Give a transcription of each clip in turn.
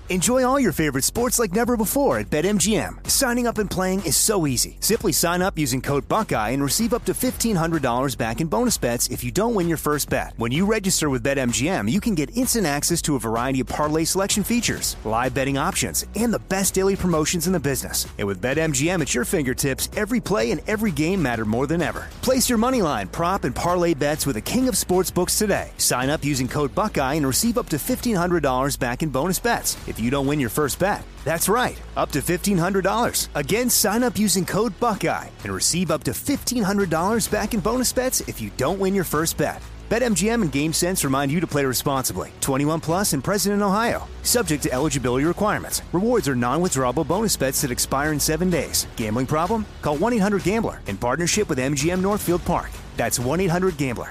Enjoy all your favorite sports like never before at BetMGM. Signing up and playing is so easy. Simply sign up using code Buckeye and receive up to $1,500 back in bonus bets if you don't win your first bet. When you register with BetMGM, you can get instant access to a variety of parlay selection features, live betting options, and the best daily promotions in the business. And with BetMGM at your fingertips, every play and every game matter more than ever. Place your moneyline, prop, and parlay bets with the king of sportsbooks today. Sign up using code Buckeye and receive up to $1,500 back in bonus bets if you don't win your first bet. That's right, up to $1,500. Again, sign up using code Buckeye and receive up to $1,500 back in bonus bets if you don't win your first bet. BetMGM and GameSense remind you to play responsibly. 21 plus and present in Ohio. Subject to eligibility requirements. Rewards are non-withdrawable bonus bets that expire in 7 days. Gambling problem? Call 1-800-GAMBLER in partnership with MGM Northfield Park. That's 1-800-GAMBLER.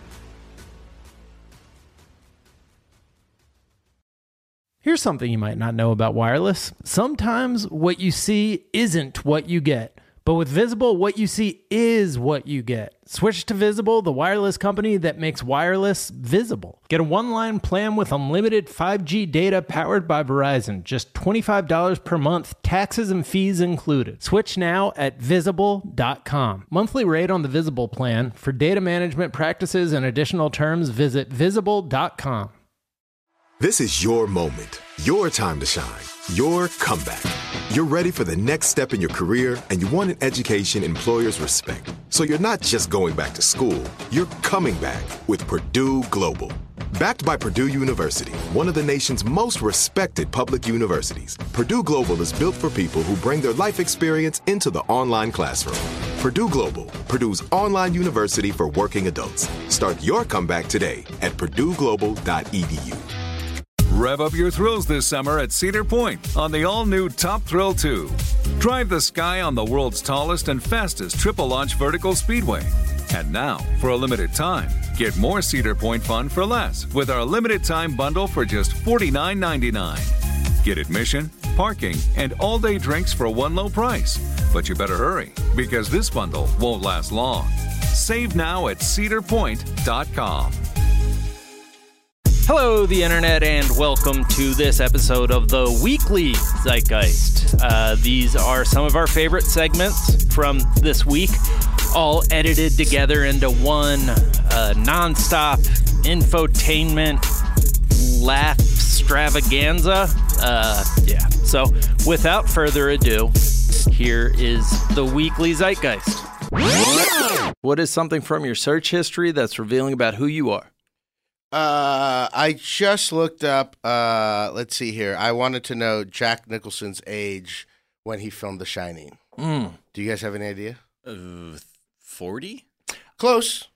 Here's something you might not know about wireless. Sometimes what you see isn't what you get. But with Visible, what you see is what you get. Switch to Visible, the wireless company that makes wireless visible. Get a one-line plan with unlimited 5G data powered by Verizon. Just $25 per month, taxes and fees included. Switch now at Visible.com. Monthly rate on the Visible plan. For data management practices and additional terms, visit Visible.com. This is your moment, your time to shine, your comeback. You're ready for the next step in your career, and you want an education employers respect. So you're not just going back to school, you're coming back with Purdue Global. Backed by Purdue University, one of the nation's most respected public universities, Purdue Global is built for people who bring their life experience into the online classroom. Purdue Global, Purdue's online university for working adults. Start your comeback today at purdueglobal.edu. Rev up your thrills this summer at Cedar Point on the all-new Top Thrill 2. Drive the sky on the world's tallest and fastest triple-launch vertical speedway. And now, for a limited time, get more Cedar Point fun for less with our limited-time bundle for just $49.99. Get admission, parking, and all-day drinks for one low price. But you better hurry, because this bundle won't last long. Save now at cedarpoint.com. Hello, the internet, and welcome to this episode of the Weekly Zeitgeist. These are some of our favorite segments from this week, all edited together into one nonstop infotainment laugh extravaganza. So without further ado, here is the Weekly Zeitgeist. What is something from your search history that's revealing about who you are? I just looked up, let's see here. I wanted to know Jack Nicholson's age when he filmed The Shining. Do you guys have any idea? 40? Close.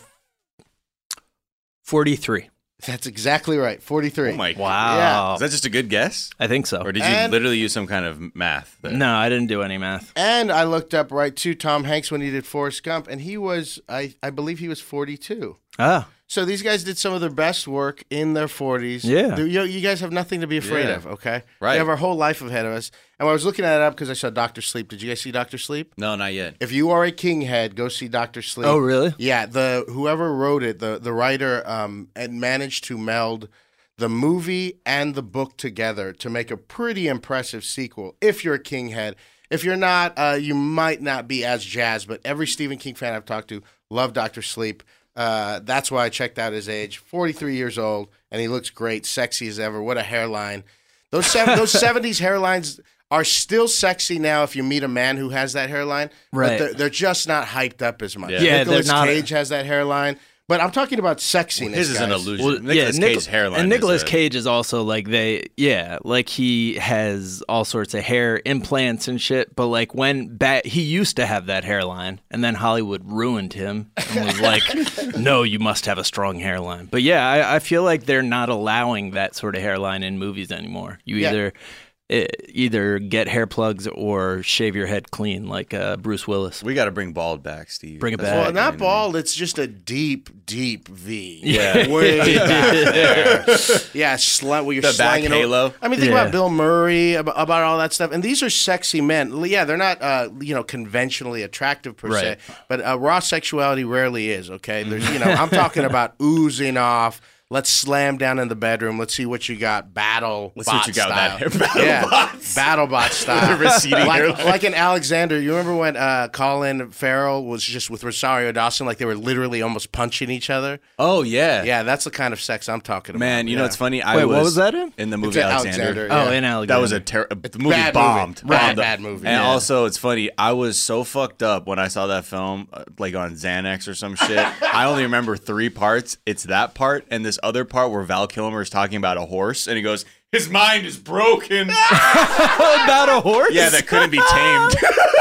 43. That's exactly right. 43. Oh my God. Wow. Yeah. Is that just a good guess? I think so. Or did you literally use some kind of math? No, I didn't do any math. And I looked up right to Tom Hanks when he did Forrest Gump, and he was, I believe he was 42. Ah. So these guys did some of their best work in their 40s. Yeah. You guys have nothing to be afraid Yeah. of, okay? Right. We have our whole life ahead of us. And when I was looking that up because I saw Dr. Sleep. Did you guys see Dr. Sleep? No, not yet. If you are a kinghead, go see Dr. Sleep. Oh, really? Yeah. Whoever wrote it, the writer, and managed to meld the movie and the book together to make a pretty impressive sequel. If you're a kinghead. If you're not, you might not be as jazzed, but every Stephen King fan I've talked to love Dr. Sleep. That's why I checked out his age. 43 years old, and he looks great, sexy as ever. What a hairline. Those 70s hairlines are still sexy now if you meet a man who has that hairline. Right. But they're just not hyped up as much. Yeah, Nicolas they're not. Cage has that hairline. But I'm talking about sexiness, His is an guys. illusion. Well, Nicolas Cage's hairline. And Nicolas is Cage is also like like he has all sorts of hair implants and shit. But like he used to have that hairline, and then Hollywood ruined him and was like, "No, you must have a strong hairline." But yeah, I feel like they're not allowing that sort of hairline in movies anymore. You either get hair plugs or shave your head clean, like Bruce Willis. We got to bring bald back, Steve. Bring it That's back. Well, what not I mean. bald. It's just a deep, deep V. Yeah. Way back there. Yeah, where you're The back slanging halo. over. I mean, think Yeah. about Bill Murray, about all that stuff. And these are sexy men. Yeah, they're not, conventionally attractive per se. Right. But raw sexuality rarely is. Okay, there's, I'm talking about oozing off. Let's slam down in the bedroom. Let's see what you got. Let's see what you got with that style. hair. BattleBot style. Receding hairline. like in Alexander. You remember when Colin Farrell was just with Rosario Dawson? Like they were literally almost punching each other. Oh, yeah. Yeah, that's the kind of sex I'm talking about. Man, you know what's funny? Wait, what was that in? In the movie It's Alexander. Oh, yeah. in Alexander. That was the movie bad bombed. movie. Bombed. Bad movie. And Yeah. also, it's funny. I was so fucked up when I saw that film, like on Xanax or some shit. I only remember 3 parts. It's that part and this other part where Val Kilmer is talking about a horse, and he goes, "His mind is broken." About a horse? Yeah, that couldn't be tamed.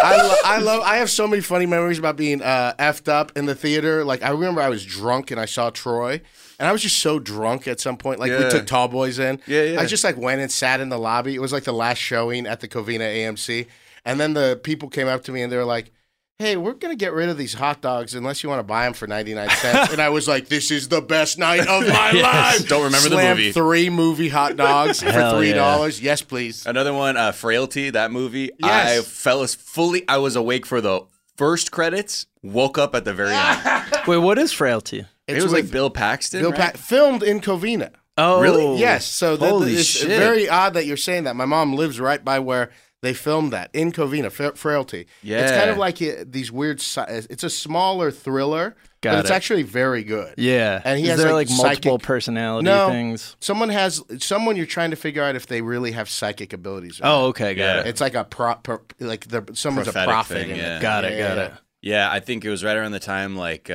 I have so many funny memories about being effed up in the theater. Like I remember I was drunk and I saw Troy, and I was just so drunk at some point. Like we Yeah. took Tall Boys in. Yeah. I just like went and sat in the lobby. It was like the last showing at the Covina AMC, and then the people came up to me and they were like, "Hey, we're gonna get rid of these hot dogs unless you want to buy them for 99 cents." And I was like, "This is the best night of my life." Don't remember the Slammed movie. 3 movie hot dogs for Hell $3. Yes, please. Another one, Frailty, that movie. Yes. I fell fully. I was awake for the first credits, woke up at the very end. Wait, what is Frailty? It was like Bill Paxton. Bill right? filmed in Covina. Oh, Really? Yes, so Holy it's shit. very odd that you're saying that. My mom lives right by where they filmed that in Covina, Frailty. Yeah. It's kind of like these weird. It's a smaller thriller, but Got it's it. actually very good. Yeah. And he is has, there like, multiple psychic- personality No. things? Someone you're trying to figure out if they really have psychic abilities. Or Oh, not. okay, got Yeah. it. It's like someone's Prophetic a prophet. thing, in yeah. it. Got it. Yeah, I think it was right around the time like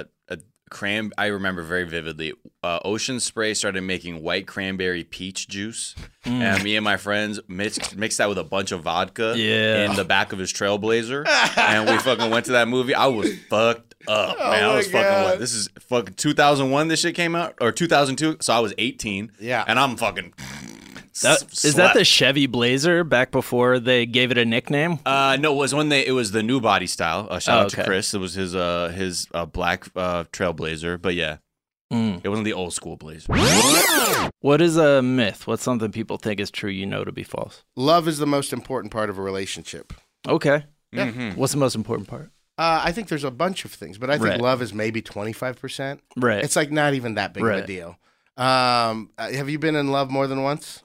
I remember very vividly. Ocean Spray started making white cranberry peach juice, and me and my friends mixed that with a bunch of vodka Yeah. in the back of his Trailblazer, and we fucking went to that movie. I was fucked up, man. I my was fucking God. what? This is fucking 2001. This shit came out, or 2002. So I was 18. Yeah. and I'm fucking. Is that the Chevy Blazer back before they gave it a nickname? No, it was when it was the new body style. Shout out to okay. Chris. It was his black Trailblazer, but yeah, it wasn't the old school Blazer. What is a myth? What's something people think is true you know to be false? Love is the most important part of a relationship. Okay. Mm-hmm. What's the most important part? I think there's a bunch of things, but I think Right. love is maybe 25%. Right. It's like not even that big of a Right. deal. Have you been in love more than once?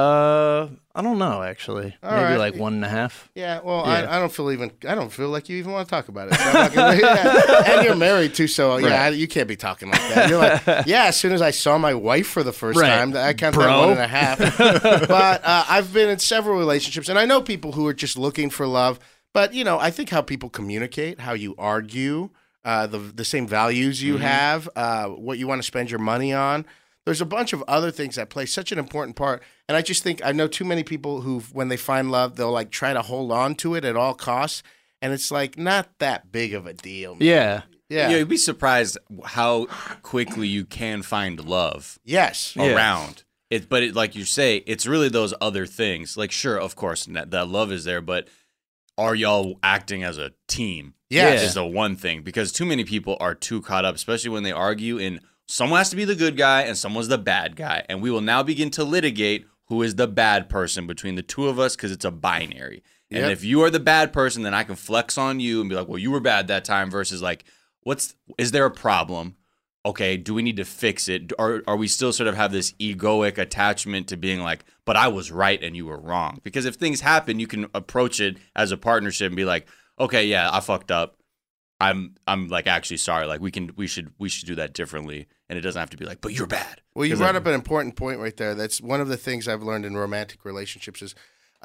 I don't know actually. All Maybe right. like 1.5. Yeah, well, Yeah. I don't feel like you even want to talk about it. So I'm not gonna- yeah. And you're married too, so yeah, you can't be talking like that. You're like, yeah. As soon as I saw my wife for the first Right. time, I count that Bro. 1.5. But I've been in several relationships, and I know people who are just looking for love. But I think how people communicate, how you argue, the same values you have, what you want to spend your money on. There's a bunch of other things that play such an important part. And I just think I know too many people who, when they find love, they'll like try to hold on to it at all costs. And it's like not that big of a deal. Man. Yeah. Yeah. You'd be surprised how quickly you can find love Yes. Yeah. around. But like you say, it's really those other things. Like, sure, of course, that love is there, but are y'all acting as a team? Yes. Is the one thing. Because too many people are too caught up, especially when they argue in someone has to be the good guy and someone's the bad guy. And we will now begin to litigate who is the bad person between the two of us because it's a binary. And Yep. if you are the bad person, then I can flex on you and be like, well, you were bad that time versus like, is there a problem? Okay, do we need to fix it? Or are we still sort of have this egoic attachment to being like, but I was right and you were wrong? Because if things happen, you can approach it as a partnership and be like, okay, yeah, I fucked up. I'm like actually sorry. Like we should do that differently. And it doesn't have to be like, but you're bad. Well, you 'Cause brought up an important point right there. That's one of the things I've learned in romantic relationships is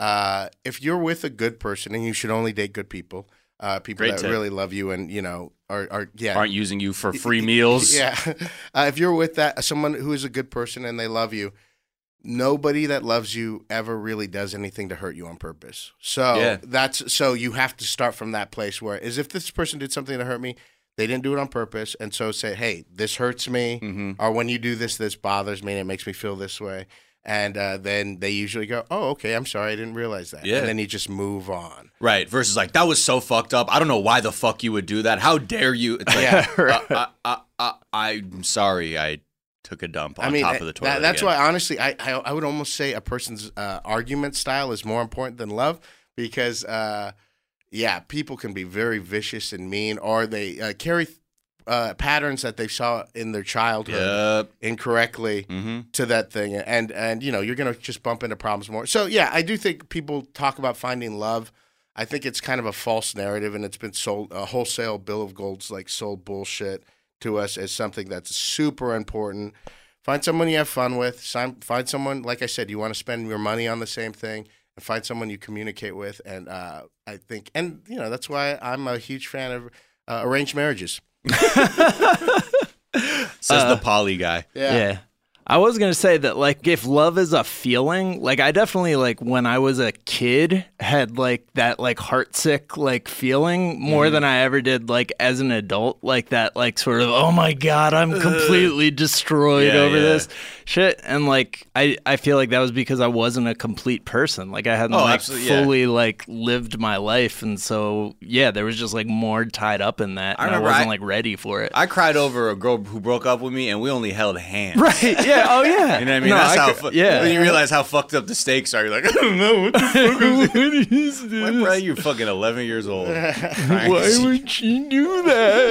if you're with a good person, and you should only date good people, people Great that tip. really love you and, are aren't using you for free meals. Yeah. If you're with someone who is a good person and they love you, nobody that loves you ever really does anything to hurt you on purpose. So Yeah. so you have to start from that place where is if this person did something to hurt me, they didn't do it on purpose. And so say, hey, this hurts me. Mm-hmm. Or when you do this bothers me and it makes me feel this way. And then they usually go, oh, okay, I'm sorry. I didn't realize that. Yeah. And then you just move on. Right. Versus like, that was so fucked up. I don't know why the fuck you would do that. How dare you? It's like, I'm sorry. I took a dump on top of the toilet. That's again. why, honestly, I would almost say a person's argument style is more important than love because, people can be very vicious and mean, or they carry patterns that they saw in their childhood incorrectly to that thing, and you're going to just bump into problems more. So yeah, I do think people talk about finding love. I think it's kind of a false narrative, and it's been sold a wholesale bill of gold's like sold bullshit to us as something that's super important. Find someone you have fun with. Find someone, like I said, you want to spend your money on the same thing, and find someone you communicate with. And I think, and that's why I'm a huge fan of arranged marriages. Says the poly guy. Yeah. I was going to say that, like, if love is a feeling, like, I definitely, like, when I was a kid, had, like, that, like, heartsick, like, feeling more than I ever did, like, as an adult. Like, that, like, sort of, oh, my God, I'm completely destroyed over this shit. And, like, I feel like that was because I wasn't a complete person. Like, I hadn't, fully, like, lived my life. And so, yeah, there was just, like, more tied up in that. And I wasn't, like, ready for it. I cried over a girl who broke up with me, and we only held hands. Right, yeah. Oh, yeah. You know what I mean? That's when you realize how fucked up the stakes are, you're like, I don't know. What the fuck is this? Why, bro, you're fucking 11 years old. Why would she do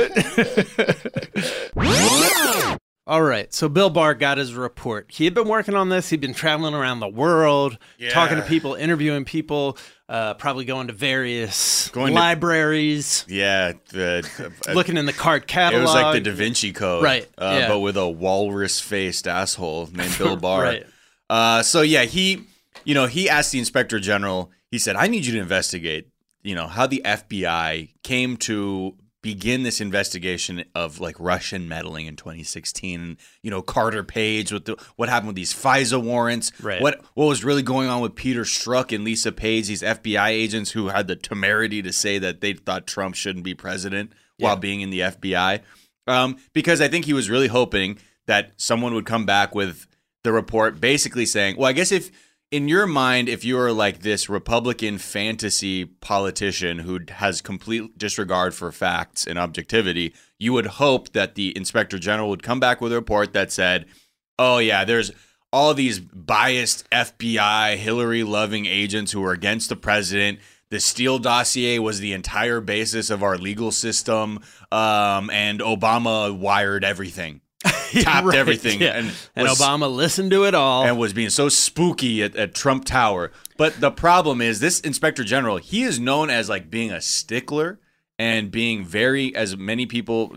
that? All right. So Bill Barr got his report. He had been working on this. He'd been traveling around the world, talking to people, interviewing people, probably going to various libraries. Yeah. Looking in the card catalog. It was like the Da Vinci Code. Right. But with a walrus-faced asshole named Bill Barr. Right. So, yeah, he asked the Inspector General, he said, I need you to investigate, how the FBI came to begin this investigation of like Russian meddling in 2016. Carter Page with what happened with these FISA warrants. Right. What was really going on with Peter Strzok and Lisa Page, these FBI agents who had the temerity to say that they thought Trump shouldn't be president while being in the FBI. Because I think he was really hoping that someone would come back with the report basically saying, well, I guess if in your mind, if you are like this Republican fantasy politician who has complete disregard for facts and objectivity, you would hope that the Inspector General would come back with a report that said, oh, yeah, there's all these biased FBI, Hillary-loving agents who are against the president. The Steele dossier was the entire basis of our legal system, and Obama wired everything. Tapped everything. And Obama listened to it all. And was being so spooky at Trump Tower. But the problem is this Inspector General, he is known as like being a stickler and being very, as many people,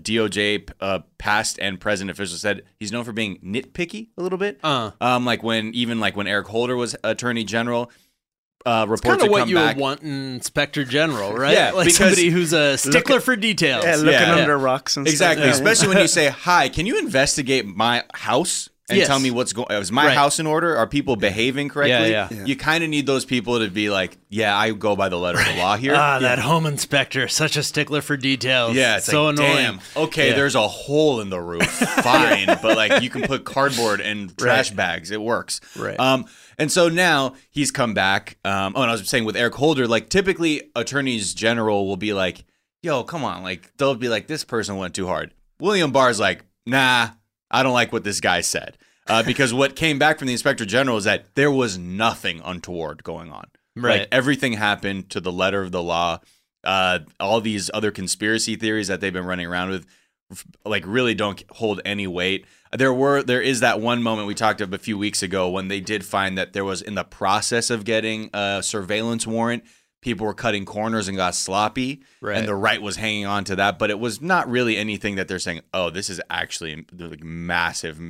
DOJ past and present officials said, he's known for being nitpicky a little bit. Like when Eric Holder was Attorney General. Reports kind of what you back. would want in Inspector General, right? Yeah, like somebody who's a stickler for details. Yeah, looking under rocks and exactly. stuff. Especially when you say, "Hi, can you investigate my house and tell me what's going? Is my house in order? Are people behaving correctly?" Yeah. You kind of need those people to be like, "Yeah, I go by the letter of the law here." That home inspector, such a stickler for details. Yeah, it's so like, annoying. Damn. Okay, there's a hole in the roof. Fine, but like you can put cardboard and trash bags. It works. Right. And so now he's come back. And I was saying with Eric Holder, like typically attorneys general will be like, yo, come on. Like they'll be like, this person went too hard. William Barr's like, nah, I don't like what this guy said. Because what came back from the Inspector General is that there was nothing untoward going on. Right. Like everything happened to the letter of the law. All these other conspiracy theories that they've been running around with, like really don't hold any weight. There is that one moment we talked about a few weeks ago when they did find that there was in the process of getting a surveillance warrant, people were cutting corners and got sloppy, and the right was hanging on to that. But it was not really anything that they're saying, oh, this is actually like massive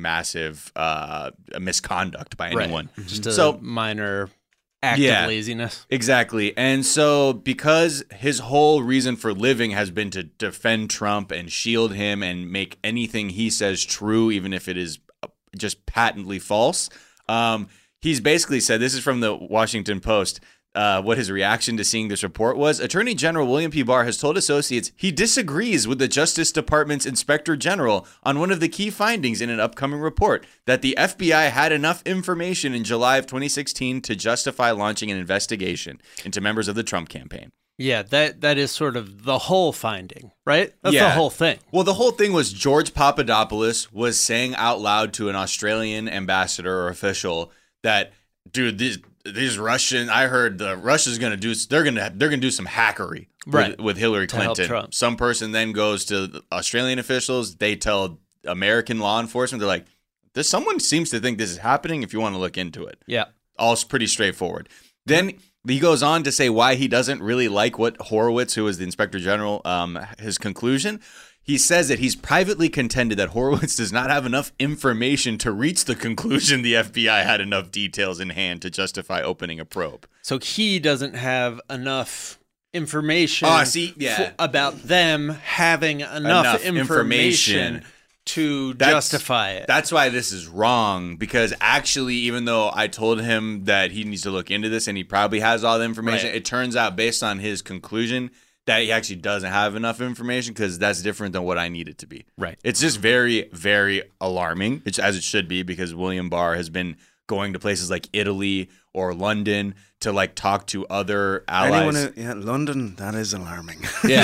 misconduct by anyone. Just a minor act of laziness. Exactly. And so because his whole reason for living has been to defend Trump and shield him and make anything he says true, even if it is just patently false, he's basically said, this is from the Washington Post, what his reaction to seeing this report was. Attorney General William P. Barr has told associates he disagrees with the Justice Department's Inspector General on one of the key findings in an upcoming report, that the FBI had enough information in July of 2016 to justify launching an investigation into members of the Trump campaign. Yeah, that is sort of the whole finding, right? That's the whole thing. Well, the whole thing was George Papadopoulos was saying out loud to an Australian ambassador or official that, dude, these Russian. I heard the Russia's going to do. They're going to do some hackery with Hillary To help Clinton. Trump. Some person then goes to the Australian officials. They tell American law enforcement. They're like, someone seems to think this is happening. If you want to look into it, Yeah. all pretty straightforward. Then he goes on to say why he doesn't really like what Horowitz, who is the Inspector General, his conclusion. He says that he's privately contended that Horowitz does not have enough information to reach the conclusion the FBI had enough details in hand to justify opening a probe. So he doesn't have enough information about them having enough information to justify it. That's why this is wrong, because actually, even though I told him that he needs to look into this and he probably has all the information, it turns out based on his conclusion that he actually doesn't have enough information, because that's different than what I need it to be. Right. It's just very, very alarming, as it should be, because William Barr has been going to places like Italy or London to like talk to other allies. London, that is alarming.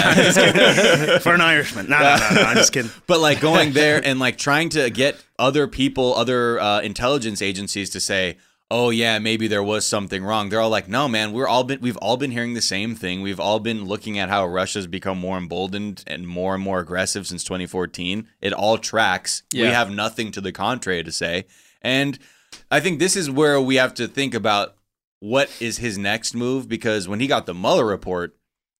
Yeah. For an Irishman. No, I'm just kidding. But like going there and like trying to get other people, other intelligence agencies to say, oh yeah, maybe there was something wrong. They're all like, no, man, we've all been hearing the same thing. We've all been looking at how Russia's become more emboldened and more aggressive since 2014. It all tracks. Yeah. We have nothing to the contrary to say. And I think this is where we have to think about what is his next move, because when he got the Mueller report,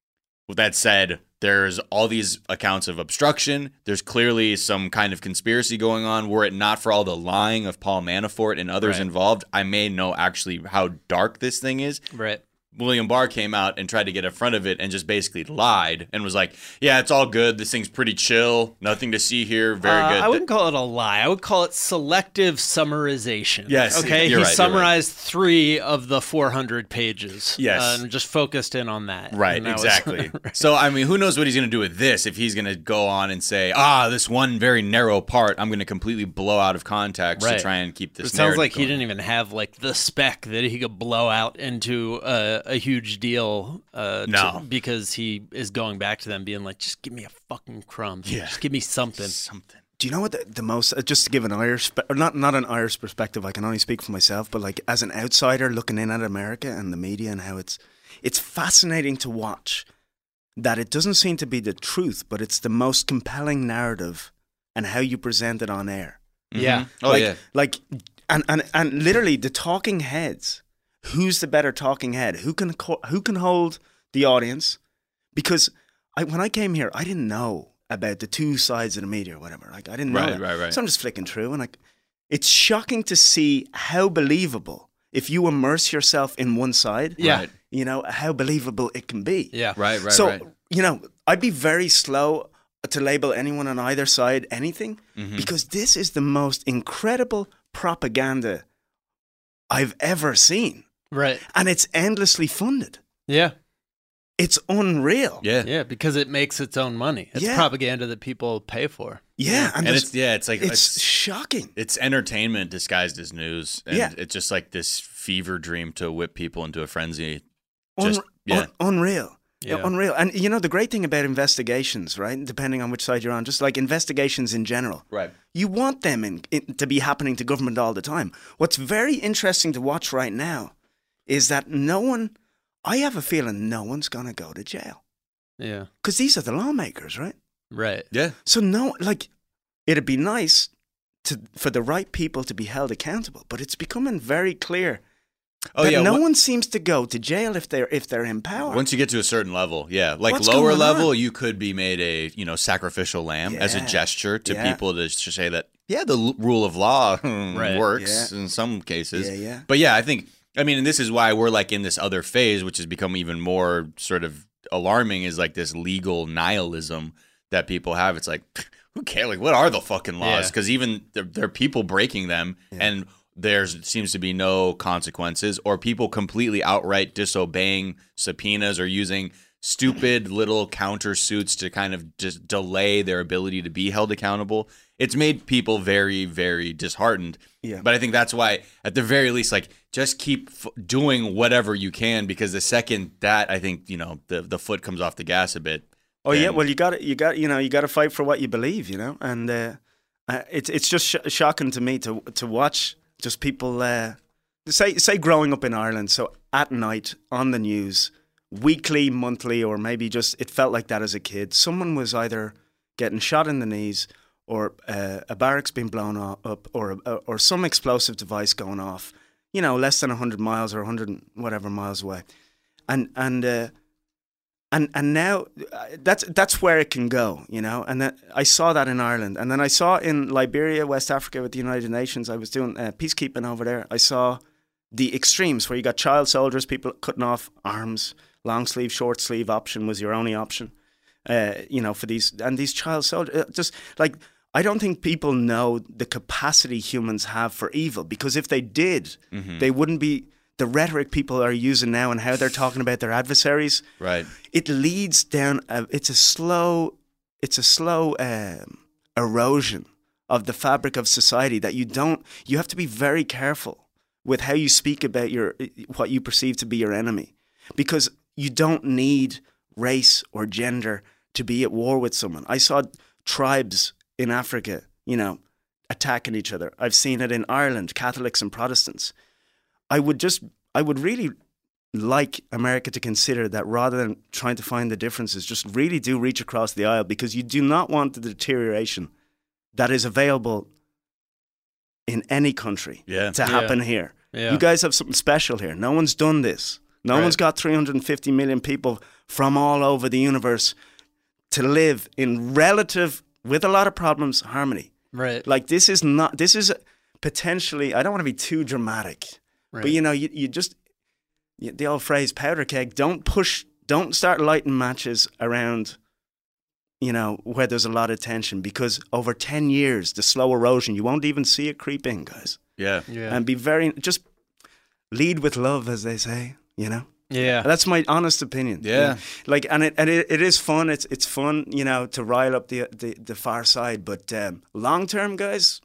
that said, there's all these accounts of obstruction. There's clearly some kind of conspiracy going on. Were it not for all the lying of Paul Manafort and others involved, I may know actually how dark this thing is. Right. William Barr came out and tried to get in front of it and just basically lied and was like, yeah, it's all good. This thing's pretty chill. Nothing to see here. Very good. I wouldn't call it a lie. I would call it selective summarization. Yes. Okay. You're He right, summarized 3 of the 400 pages. Yes. And just focused in on that. Right, And that was- exactly. So, I mean, who knows what he's going to do with this, if he's going to go on and say, this one very narrow part, I'm going to completely blow out of context to try and keep this It sounds narrative like he going. didn't even have like the spec that he could blow out into a huge deal. No. Because he is going back to them being like, just give me a fucking crumb. Yeah. Just give me something. Do you know what the most, just to give an Irish, or not an Irish perspective, I can only speak for myself, but like as an outsider looking in at America and the media and how it's fascinating to watch that it doesn't seem to be the truth, but it's the most compelling narrative and how you present it on air. Yeah. Oh, like, yeah. Like, and literally the talking heads, who's the better talking head? Who can hold the audience? Because when I came here, I didn't know about the two sides of the media or whatever. Like I didn't know that. Right. So I'm just flicking through, and like, it's shocking to see how believable, if you immerse yourself in one side, Yeah. you know, how believable it can be. Yeah. Right. So, you know, I'd be very slow to label anyone on either side anything, Mm-hmm. because this is the most incredible propaganda I've ever seen. Right. And it's endlessly funded. Yeah. It's unreal. Yeah. Yeah. Because it makes its own money. It's Yeah. propaganda that people pay for. Yeah. And there's- it's shocking. It's entertainment disguised as news. And Yeah. it's just like this fever dream to whip people into a frenzy. Unreal. Yeah. Unreal. And you know, the great thing about investigations, right? Depending on which side you're on, just like investigations in general. Right. You want them to be happening to government all the time. What's very interesting to watch right now is that I have a feeling no one's going to go to jail. Yeah. Because these are the lawmakers, right? Right. Yeah. So it'd be nice for the right people to be held accountable, but it's becoming very clear that no one seems to go to jail if they're in power. Once you get to a certain level, yeah. Like What's lower going level, on? you could be made a, sacrificial lamb as a Yeah. gesture to Yeah. people to say that, the rule of law Right. works Yeah. in some cases. Yeah. But yeah, and this is why we're like in this other phase, which has become even more sort of alarming, is like this legal nihilism that people have. It's like, who cares? Like, what are the fucking laws? Yeah. Because even there are people breaking them, and there seems to be no consequences, or people completely outright disobeying subpoenas or using stupid little countersuits to kind of just delay their ability to be held accountable. It's made people very, very disheartened. Yeah. But I think that's why, at the very least, like, just keep doing whatever you can, because the second that, I think, the foot comes off the gas a bit. Oh yeah, then- well you got to fight for what you believe, and it's just shocking to me to watch just people say growing up in Ireland, so at night on the news, weekly, monthly, or maybe just it felt like that as a kid, someone was either getting shot in the knees or a barracks being blown up or some explosive device going off, less than 100 miles or 100 and whatever miles away. And now that's where it can go, and that I saw that in Ireland. And then I saw in Liberia, West Africa with the United Nations, I was doing peacekeeping over there. I saw the extremes where you got child soldiers, people cutting off arms, long sleeve, short sleeve option was your only option, for these child soldiers. Just like, I don't think people know the capacity humans have for evil, because if they did, they wouldn't be the rhetoric people are using now and how they're talking about their adversaries. Right. It leads down, it's a slow erosion of the fabric of society that you have to be very careful with how you speak about what you perceive to be your enemy, because you don't need race or gender to be at war with someone. I saw tribes in Africa, attacking each other. I've seen it in Ireland, Catholics and Protestants. I would really like America to consider that rather than trying to find the differences, just really do reach across the aisle, because you do not want the deterioration that is available in any country to happen here. Yeah. You guys have something special here. No one's done this. No one's got 350 million people from all over the universe to live in relative, with a lot of problems, harmony. Right. Like this is potentially, I don't want to be too dramatic, but you just, the old phrase, powder keg, don't start lighting matches around, where there's a lot of tension, because over 10 years, the slow erosion, you won't even see it creep in, guys. Yeah. And just lead with love, as they say, Yeah. That's my honest opinion. Yeah. Like, and it is fun. It's fun, to rile up the far side. But long term, guys,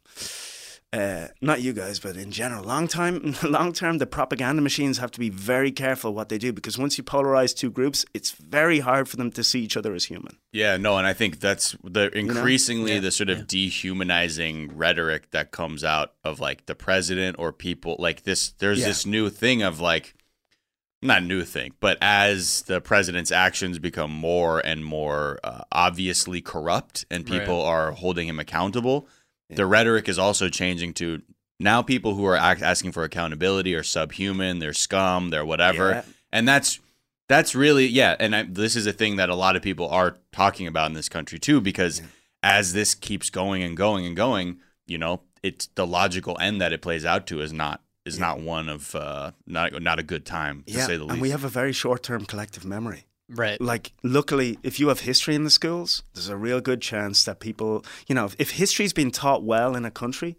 not you guys, but in general, long term, the propaganda machines have to be very careful what they do, because once you polarize two groups, it's very hard for them to see each other as human. Yeah, no, and I think that's increasingly the sort of dehumanizing rhetoric that comes out of like the president or people like this. There's this new thing of like, not a new thing, but as the president's actions become more and more obviously corrupt and people are holding him accountable, the rhetoric is also changing to now people who are asking for accountability are subhuman, they're scum, they're whatever. Yeah. And that's really, and this is a thing that a lot of people are talking about in this country too, because as this keeps going and going and going, it's the logical end that it plays out to is not one of not a good time, to say the least. And we have a very short-term collective memory. Right. Like, luckily, if you have history in the schools, there's a real good chance that people, if history's been taught well in a country,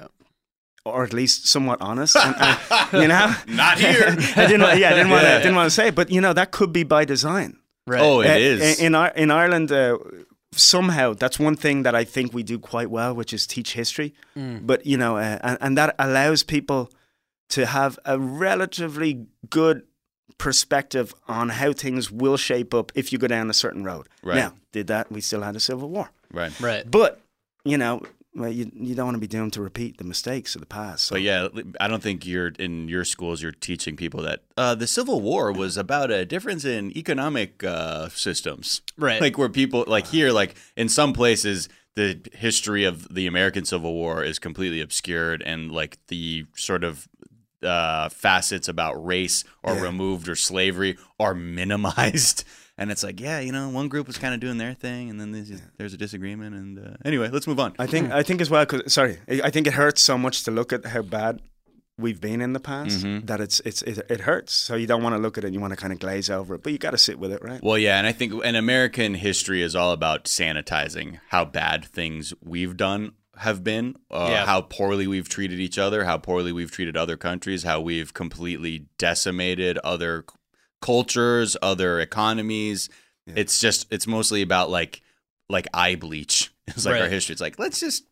or at least somewhat honest, and, not here. I didn't want to say it, but that could be by design. Right. Oh, it is. In Ireland, somehow that's one thing that I think we do quite well, which is teach history. But and that allows people to have a relatively good perspective on how things will shape up if you go down a certain road. Right. Now, we still had a civil war. Right. But, you don't want to be doomed to repeat the mistakes of the past. So. But I don't think in your schools you're teaching people that the Civil War was about a difference in economic systems. Right. Like where people, like here, like in some places, the history of the American Civil War is completely obscured, and like the sort of facets about race or removed or slavery are minimized. And it's like, one group was kind of doing their thing, and then there's a disagreement. And anyway, let's move on. I think as well, I think it hurts so much to look at how bad we've been in the past that it hurts. So you don't want to look at it, you want to kind of glaze over it, but you got to sit with it, right? Well, yeah, and I think American history is all about sanitizing how bad things we've done have been, how poorly we've treated each other, how poorly we've treated other countries, how we've completely decimated other cultures, other economies. It's mostly about like eye bleach. It's like our history. It's like, let's just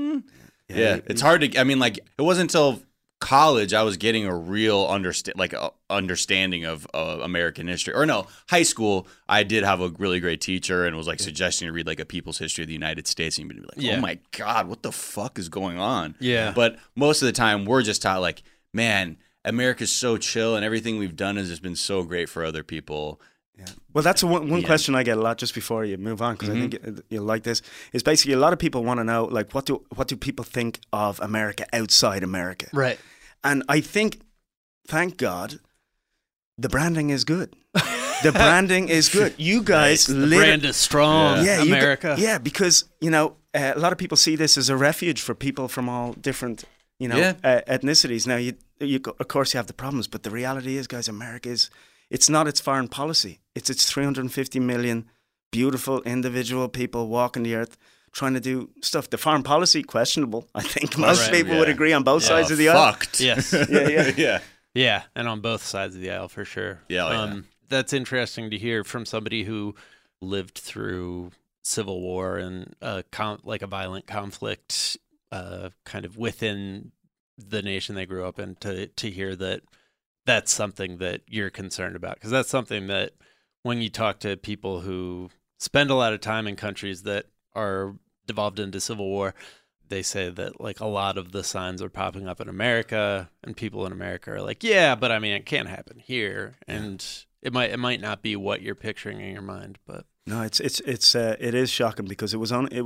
it's hard to, it wasn't until college I was getting a real understanding of American history. Or no, high school I did have a really great teacher and was like suggesting to read like a People's History of the United States, and you'd be like, oh my God, what the fuck is going on? Yeah. But most of the time we're just taught like, man, America's so chill and everything we've done has just been so great for other people. Yeah. Well, that's one question I get a lot just before you move on, because I think you'll like this. Is basically a lot of people want to know, like, what do people think of America outside America? Right. And I think, thank God, the branding is good. The branding is good. You guys, the brand is strong. Yeah, America. Because a lot of people see this as a refuge for people from all different ethnicities. Now, you of course you have the problems, but the reality is, guys, America is. It's not its foreign policy. It's 350 million beautiful individual people walking the earth trying to do stuff. The foreign policy, questionable. I think most people would agree on both sides of the aisle. Fucked. Yes. Yeah. And on both sides of the aisle, for sure. Yeah. That's interesting to hear from somebody who lived through Civil War and a violent conflict kind of within the nation they grew up in, to hear that that's something that you're concerned about. Because that's something that when you talk to people who spend a lot of time in countries that are devolved into civil war, they say that like a lot of the signs are popping up in America, and people in America are like, yeah, but I mean, it can't happen here. And it might not be what you're picturing in your mind, but no, it is shocking, because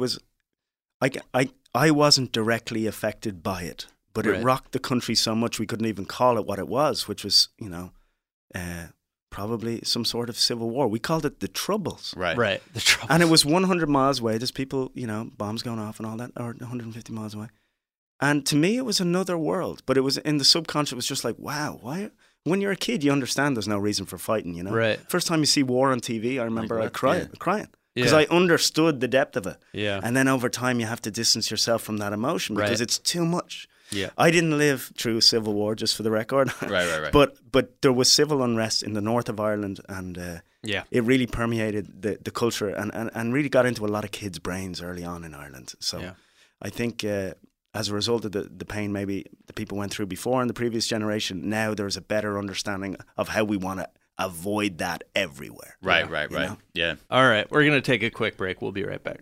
I wasn't directly affected by it. But it rocked the country so much we couldn't even call it what it was, which was, probably some sort of civil war. We called it the Troubles. Right. The Troubles. And it was 100 miles away. There's people, bombs going off and all that, or 150 miles away. And to me, it was another world. But it was in the subconscious, it was just like, wow, why? When you're a kid, you understand there's no reason for fighting, Right. First time you see war on TV, I remember crying. Because Yeah. I understood the depth of it. Yeah. And then over time, you have to distance yourself from that emotion because it's too much. Yeah. I didn't live through Civil War, just for the record. Right. But there was civil unrest in the north of Ireland, and it really permeated the culture and really got into a lot of kids' brains early on in Ireland. So I think as a result of the pain maybe the people went through before in the previous generation, now there's a better understanding of how we want to avoid that everywhere. Right. Yeah. All right, we're going to take a quick break. We'll be right back.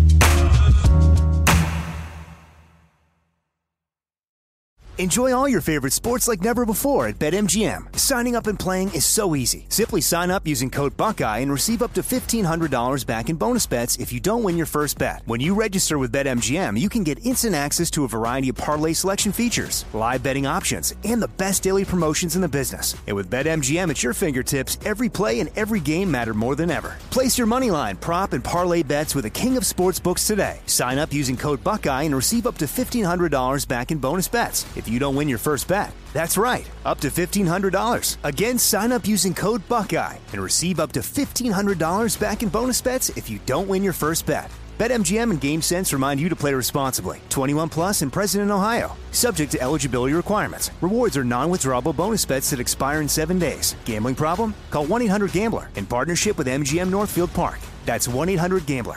Enjoy all your favorite sports like never before at BetMGM. Signing up and playing is so easy. Simply sign up using code Buckeye and receive up to $1,500 back in bonus bets if you don't win your first bet. When you register with BetMGM, you can get instant access to a variety of parlay selection features, live betting options, and the best daily promotions in the business. And with BetMGM at your fingertips, every play and every game matter more than ever. Place your moneyline, prop, and parlay bets with the king of sportsbooks today. Sign up using code Buckeye and receive up to $1,500 back in bonus bets if you don't win your first bet. That's right, up to $1,500. Again, sign up using code Buckeye and receive up to $1,500 back in bonus bets if you don't win your first bet. BetMGM and GameSense remind you to play responsibly. 21 plus and present in Ohio. Subject to eligibility requirements. Rewards are non-withdrawable bonus bets that expire in 7 days. Gambling problem? Call 1-800-GAMBLER in partnership with MGM Northfield Park. That's 1-800-GAMBLER.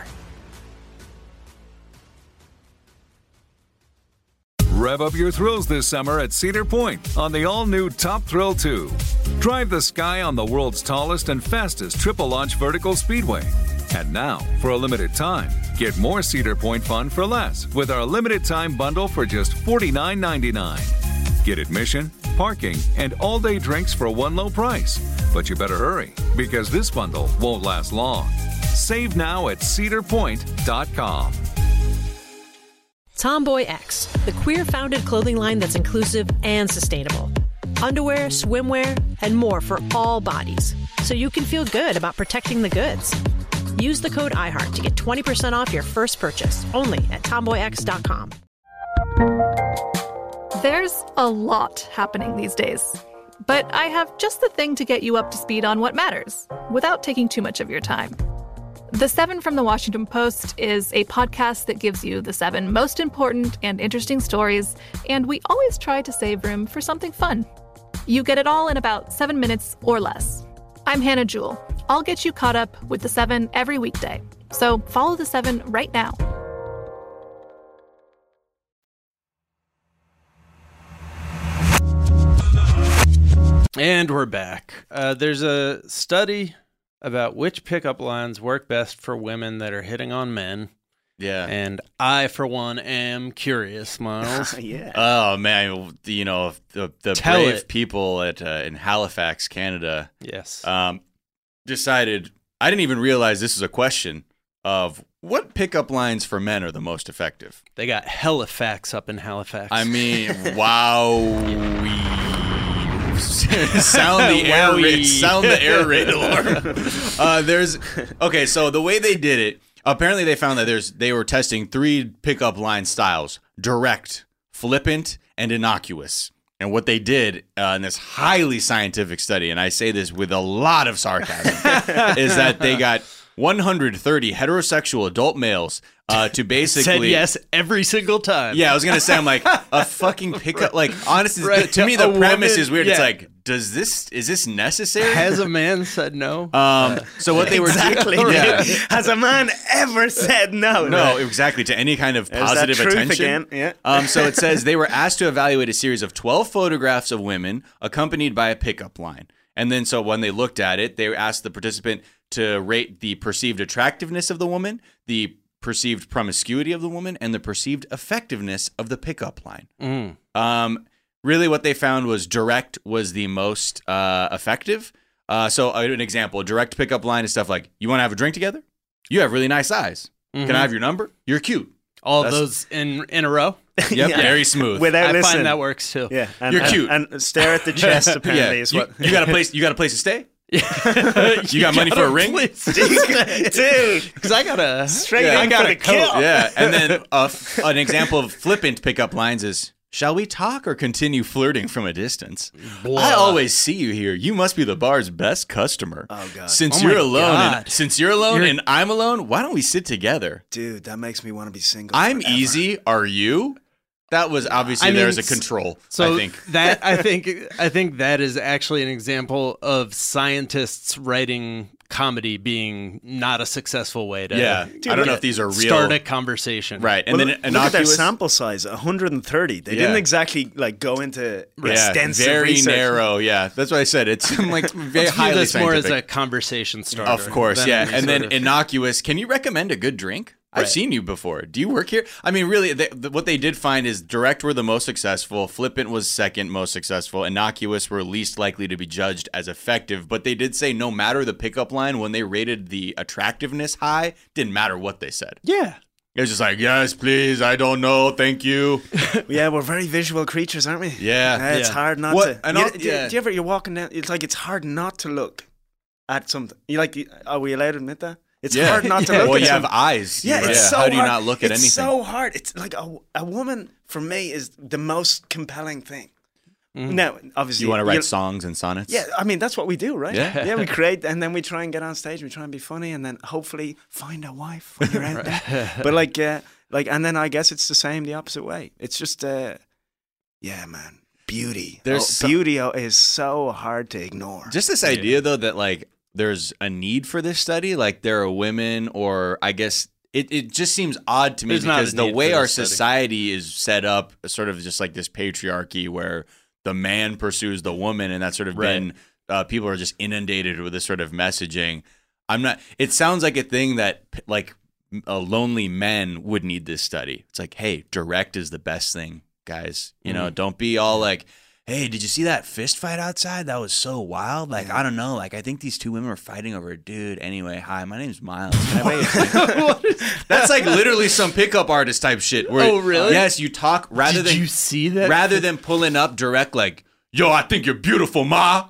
Rev up your thrills this summer at Cedar Point on the all-new Top Thrill 2. Drive the sky on the world's tallest and fastest triple-launch vertical speedway. And now, for a limited time, get more Cedar Point fun for less with our limited-time bundle for just $49.99. Get admission, parking, and all-day drinks for one low price. But you better hurry, because this bundle won't last long. Save now at cedarpoint.com. Tomboy X, the queer-founded clothing line that's inclusive and sustainable. Underwear, swimwear, and more for all bodies, so you can feel good about protecting the goods. Use the code iHeart to get 20% off your first purchase, only at tomboyx.com. There's a lot happening these days, but I have just the thing to get you up to speed on what matters, without taking too much of your time. The 7 from the Washington Post is a podcast that gives you the 7 most important and interesting stories, and we always try to save room for something fun. You get it all in about 7 minutes or less. I'm Hannah Jewell. I'll get you caught up with the 7 every weekday. So follow the 7 right now. And we're back. There's a study about which pickup lines work best for women that are hitting on men. Yeah. And I, for one, am curious, Miles. Yeah. Oh man, the Tell brave it. people in Halifax, Canada, Yes. decided. I didn't even realize this is a question of what pickup lines for men are the most effective. They got Halifax up in Halifax. I mean, wow. Sound the air raid alarm. Okay, so the way they did it, apparently they found that they were testing 3 pickup line styles: direct, flippant, and innocuous. And what they did in this highly scientific study, and I say this with a lot of sarcasm, is that they got 130 heterosexual adult males to basically said yes every single time. Yeah, I was gonna say, I'm like a fucking pickup. Like, honestly, Right. to me, the A premise woman- is weird. yeah. It's like, is this necessary? Has a man said no? So what they were Exactly. yeah. Has a man ever said no? No, exactly, to any kind of There's that positive truth attention. again, yeah. So it says they were asked to evaluate a series of 12 photographs of women accompanied by a pickup line. And then so when they looked at it, they asked the participant to rate the perceived attractiveness of the woman, the perceived promiscuity of the woman, and the perceived effectiveness of the pickup line. Really what they found was direct was the most effective. So an example, a direct pickup line is stuff like, you want to have a drink together? You have really nice eyes. Can I have your number? You're cute. All of those in a row? Yep, Yeah. very smooth. Without I listening. find that works too. Yeah, and, You're cute. and stare at the chest. Apparently, is what. You got a place. You got a place to stay. You got money for a ring, dude. Because I got a Straight Yeah. in for the kill. Yeah, and then an example of flippant pickup lines is, shall we talk or continue flirting from a distance? I always see you here. You must be the bar's best customer. Oh, God. Since Oh, you're my alone, God. and I'm alone, why don't we sit together? Dude, that makes me want to be single. I'm forever. easy. Are you? That was obviously I mean, there's a control. So I think. I think that is actually an example of scientists writing comedy being not a successful way to Yeah, I don't know if these are real. start a conversation. Right, and Well, then look at their innocuous. sample size, 130. They Yeah. didn't exactly like go into Yeah, extensive very research. narrow. Yeah, that's what I said. It's like very Let's view highly this more as scientific. a conversation starter. Of course, than yeah. any And then sort of- innocuous. Can you recommend a good drink? I've Right. seen you before. Do you work here? I mean, really, what they did find is direct were the most successful, flippant was second most successful, innocuous were least likely to be judged as effective. But they did say no matter the pickup line, when they rated the attractiveness high, didn't matter what they said. yeah. It was just like, yes, please, I don't know, thank you. Yeah, we're very visual creatures, aren't we? Yeah. It's Yeah. hard not What- to. and You- all- do, yeah. do you ever you're walking down? It's like it's hard not to look at something. You like? Are we allowed to admit that? It's Yeah. hard not to look Well, at you have something. eyes. Yeah, it's so How do you hard. not look at it's anything? so hard. It's like a woman for me is the most compelling thing. Now, obviously, You want to write songs and sonnets? Yeah, I mean that's what we do, right? Yeah. We create and then we try and get on stage. We try and be funny, and then hopefully find a wife when you're out there. But like, and then I guess it's the same the opposite way. It's just, yeah, man, beauty. Beauty is so hard to ignore. Just this idea, though, that like there's a need for this study. Like there are women, or I guess it just seems odd to me There's not because a the need way for our this study. society is set up, sort of just like this patriarchy where the man pursues the woman, and that's sort of been people are just inundated with this sort of messaging. It sounds like a thing that like lonely men would need this study. It's like, hey, direct is the best thing, guys. You know, don't be all like, hey, did you see that fist fight outside? That was so wild. Like, I don't know. Like, I think these two women were fighting over a dude. Anyway, hi, my name's Miles. Can I buy you a drink? That's like literally some pickup artist type shit. Where, Oh, really? Yes, you talk rather Did than you see that? rather than pulling up direct like, yo, I think you're beautiful, ma.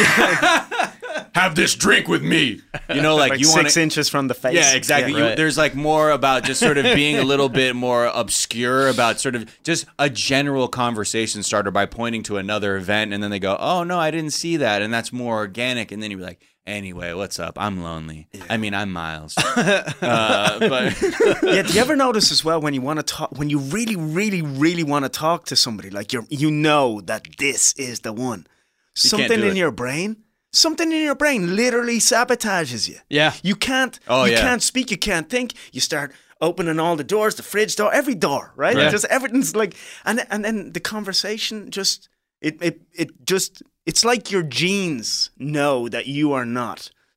Have this drink with me. You know, like you want 6 inches from the face. yeah, exactly. Yeah. There's like more about just sort of being a little bit more obscure about sort of just a general conversation starter by pointing to another event, and then they go, "Oh no, I didn't see that," and that's more organic. And then you'd be like, "Anyway, what's up? I'm lonely. I mean, I'm Miles." But Yeah, do you ever notice as well when you want to talk, when you really, really, really want to talk to somebody, like you know that this is the one, something do in it. your brain, something in your brain literally sabotages you. Yeah. you can't. Oh, you yeah. can't speak. You can't think. You start opening all the doors, the fridge door, every door, right? Right. Just everything's like, and then the conversation it's like your genes know that you are not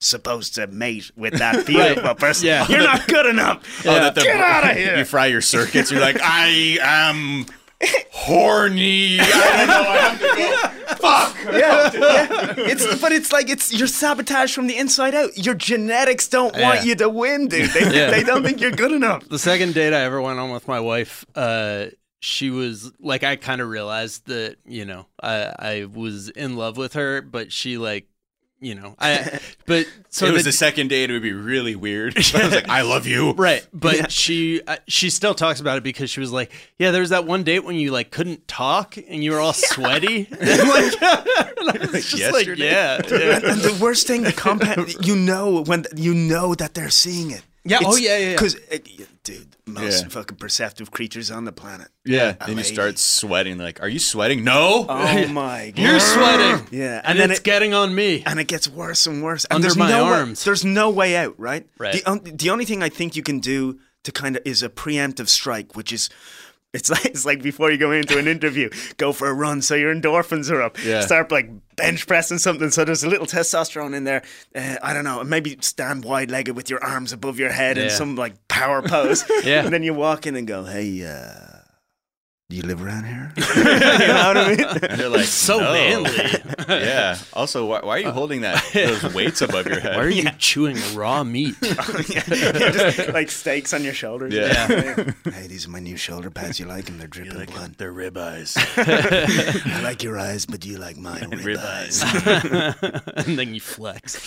supposed to mate with that beautiful person. Yeah. You're not good enough. Get out of here. You fry your circuits. You're like, I am horny. I don't know. I have to go. Fuck. But it's like you're sabotaged from the inside out. Your genetics don't want you to win, dude. They don't think you're good enough. The second date I ever went on with my wife, she was like, I kind of realized that, I was in love with her, but she like, but so it was the second date. It would be really weird. I was like, I love you. Right. But she still talks about it because she was like, yeah, there was that one date when you like couldn't talk and you were all sweaty. And I was just like, yeah. And the worst thing, the compound, when you know that they're seeing it. Yeah. Yeah. Because, dude, most fucking perceptive creatures on the planet. Yeah. Then you start sweating. Like, are you sweating? No. Oh my God. You're sweating. Yeah. And then it's getting on me. And it gets worse and worse. And Under my arms. There's no way out, right? Right. The only thing I think you can do to kind of is a preemptive strike, which is it's like before you go into an interview, go for a run so your endorphins are up. Yeah. Start like bench pressing something so there's a little testosterone in there. I don't know, maybe stand wide-legged with your arms above your head in some like power pose. And then you walk in and go, hey, do you live around here? You know what I mean? And they're like, so no. manly. Yeah. Also, why are you holding those weights above your head? Why are you chewing raw meat? Just like steaks on your shoulders. Yeah. Hey, these are my new shoulder pads. You like them? They're dripping blood. They're ribeyes. I like your eyes, but do you like mine? Ribeyes. And then you flex.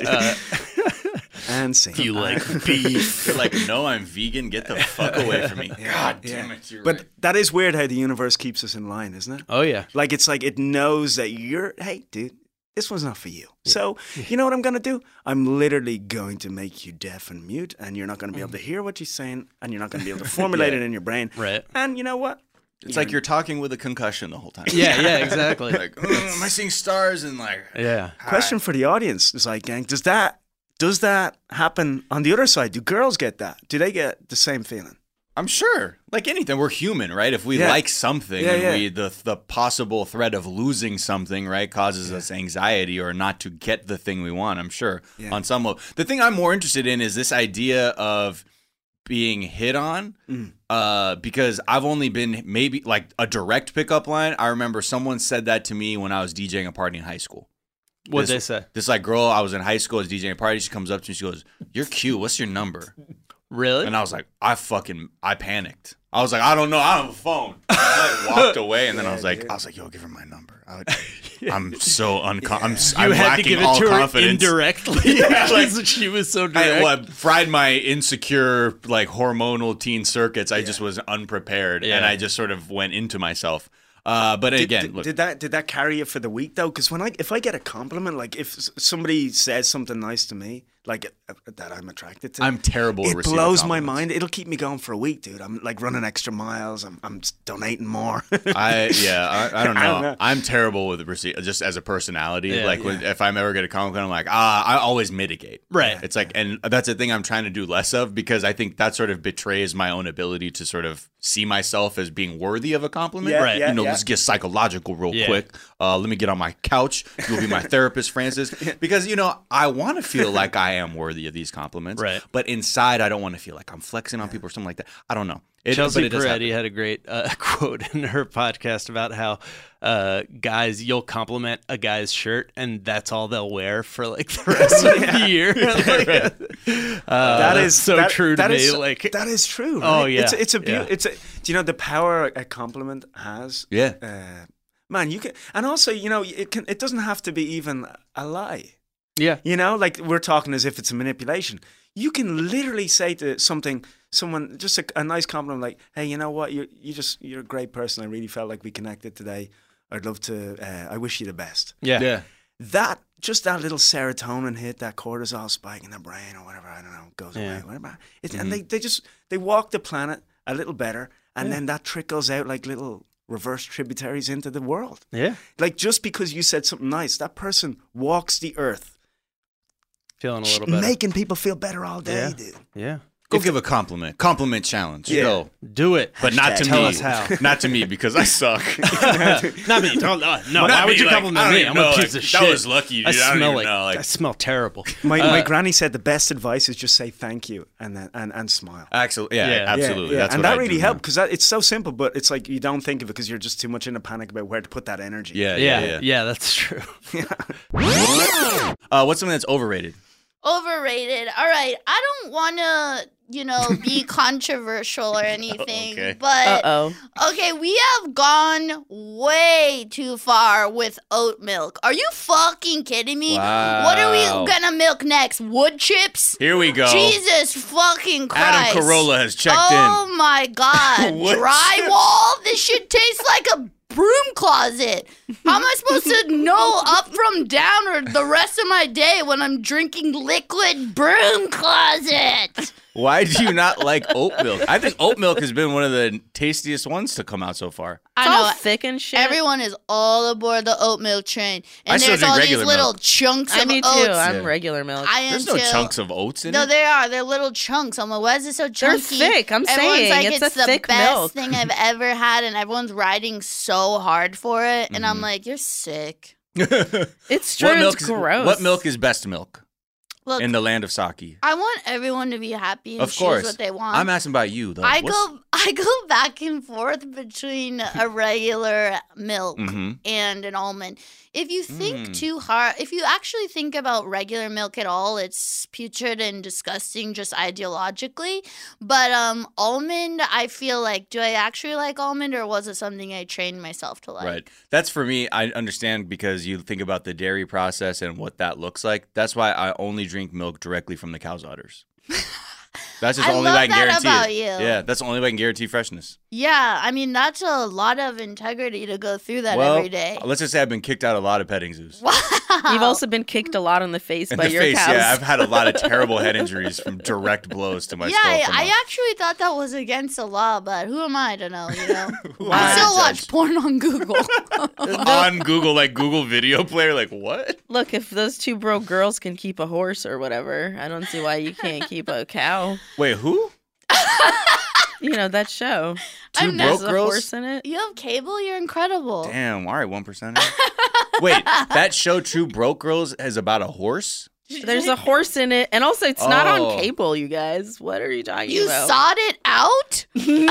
And sing. Do you like beef? You're like, no, I'm vegan. Get the fuck away from me. God damn it. You're But right. that is weird how the universe keeps us in line, isn't it? Oh, yeah. Like, it's like it knows that hey, dude, this one's not for you. Yeah. So, you know what I'm going to do? I'm literally going to make you deaf and mute, and you're not going to be able to hear what you're saying, and you're not going to be able to formulate it in your brain. Right. And you know what? It's like you're talking with a concussion the whole time. Yeah, exactly. Like, am I seeing stars? And like, yeah. Question for the audience is like, gang, does that happen on the other side? Do girls get that? Do they get the same feeling? I'm sure. Like anything, we're human, right? If we like something and the possible threat of losing something, right, causes us anxiety or not to get the thing we want, I'm sure on some level. The thing I'm more interested in is this idea of being hit on because I've only been maybe like a direct pickup line. I remember someone said that to me when I was DJing a party in high school. What'd they say? This like girl, I was in high school, I was DJing a party. She comes up to me, she goes, "You're cute. What's your number?" Really? And I was like, I panicked. I was like, I don't know. I don't have a phone. I like, walked away, and then I was like, yo, give her my number. I'm so I'm had to give it all to confidence. her indirectly. Like, she was so direct. I fried my insecure, like hormonal teen circuits. I just was unprepared, and I just sort of went into myself. But again, look, did that carry you for the week though? Because if I get a compliment, like if somebody says something nice to me, like that I'm attracted to, I'm terrible. It blows my mind. It'll keep me going for a week, dude. I'm like running extra miles. I'm donating more. I don't know. I'm terrible with just as a personality. If I'm ever get a compliment, I'm like, I always mitigate. Right. It's like, and that's the thing I'm trying to do less of because I think that sort of betrays my own ability to sort of see myself as being worthy of a compliment. Yeah, right. Yeah, Let's get psychological real quick. Let me get on my couch. You'll be my therapist, Francis, because I want to feel like I am worthy of these compliments. Right. But inside, I don't want to feel like I'm flexing on people or something like that. I don't know. Chelsea Peretti had a great quote in her podcast about how guys, you'll compliment a guy's shirt and that's all they'll wear for like the rest of the year. That is so true to me. Like that is true. Right? Oh yeah, it's a do you know the power a compliment has? Yeah, man, you can, and also it doesn't have to be even a lie. Yeah, like we're talking as if it's a manipulation. You can literally say to someone just a nice compliment like, "Hey, you know what? You're a great person. I really felt like we connected today. I'd love to. I wish you the best." Yeah. That little serotonin hit, that cortisol spike in the brain or whatever, I don't know, goes away. Whatever. And they walk the planet a little better, and then that trickles out like little reverse tributaries into the world. Yeah. Like just because you said something nice, that person walks the earth. Feeling a little better. Making people feel better all day, dude. Yeah. Go give a compliment. Compliment challenge. Yeah. Go. Do it. But not to Tell me. us how. Not to me because I suck. Not me. No, Not why would me, you like, compliment I don't me? even I'm know, a piece like, of shit. that was lucky, dude. I I don't smell even know, like- I smell terrible. My granny said the best advice is just say thank you and smile. Absolutely. Yeah, Yeah. absolutely. Yeah, That's and what that I really do, helped man. because it's so simple, but it's like you don't think of it because you're just too much in a panic about where to put that energy. Yeah. That's true. What's something that's overrated? Overrated. All right. I don't want to, be controversial or anything. Okay. But, Uh-oh. okay, we have gone way too far with oat milk. Are you fucking kidding me? Wow. What are we going to milk next? Wood chips? Here we go. Jesus fucking Christ. Adam Carolla has checked Oh my God. Wood Drywall? This shit tastes like a broom closet. How am I supposed to know up from down or the rest of my day when I'm drinking liquid broom closet? Why do you not like oat milk? I think oat milk has been one of the tastiest ones to come out so far. It's I all know. thick and shit. Everyone is all aboard the oat milk train. I And still there's drink all these regular little milk. chunks I of me too. oats. I'm Yeah. regular milk. I am There's no too. chunks of oats in No, it. there are. They're little chunks. I'm like, why is it so They're chunky? thick. I'm Everyone's saying, like, it's a the thick best milk. thing I've ever had, and everyone's riding so hard for it. And I'm like, you're sick. It's true. It's gross. What milk is best milk Look, in the land of sake? I want everyone to be happy and Of course. choose what they want. I'm asking about you, though. I go back and forth between a regular milk Mhm. and an almond. If you think too hard, if you actually think about regular milk at all, it's putrid and disgusting just ideologically. But almond, I feel like, do I actually like almond, or was it something I trained myself to like? Right. That's for me. I understand because you think about the dairy process and what that looks like. That's why I only drink milk directly from the cow's udders. That's just the I only love way I can that guarantee about it. you. Yeah, that's the only way I can guarantee freshness. Yeah, I mean, that's a lot of integrity to go through that well, every day. let's just say I've been kicked out of a lot of petting zoos. You've also been kicked a lot in the face In by the your face, cows. yeah. I've had a lot of terrible head injuries from direct blows to my Yeah, skull. from I actually thought that was against the law, but who am I to know, Who am I I still to watch judge? porn on Google. on Google, like Google Video Player, like what? Look, if those two broke girls can keep a horse or whatever, I don't see why you can't keep a cow. Wait, who? You know, that show. Two There's broke a girls? horse in it. You have cable? You're incredible. Damn, all right, 1%. Wait, that show Two Broke Girls is about a horse? There's a horse in it, and also it's not Oh. on cable, you guys. What are you talking You about? sought it out?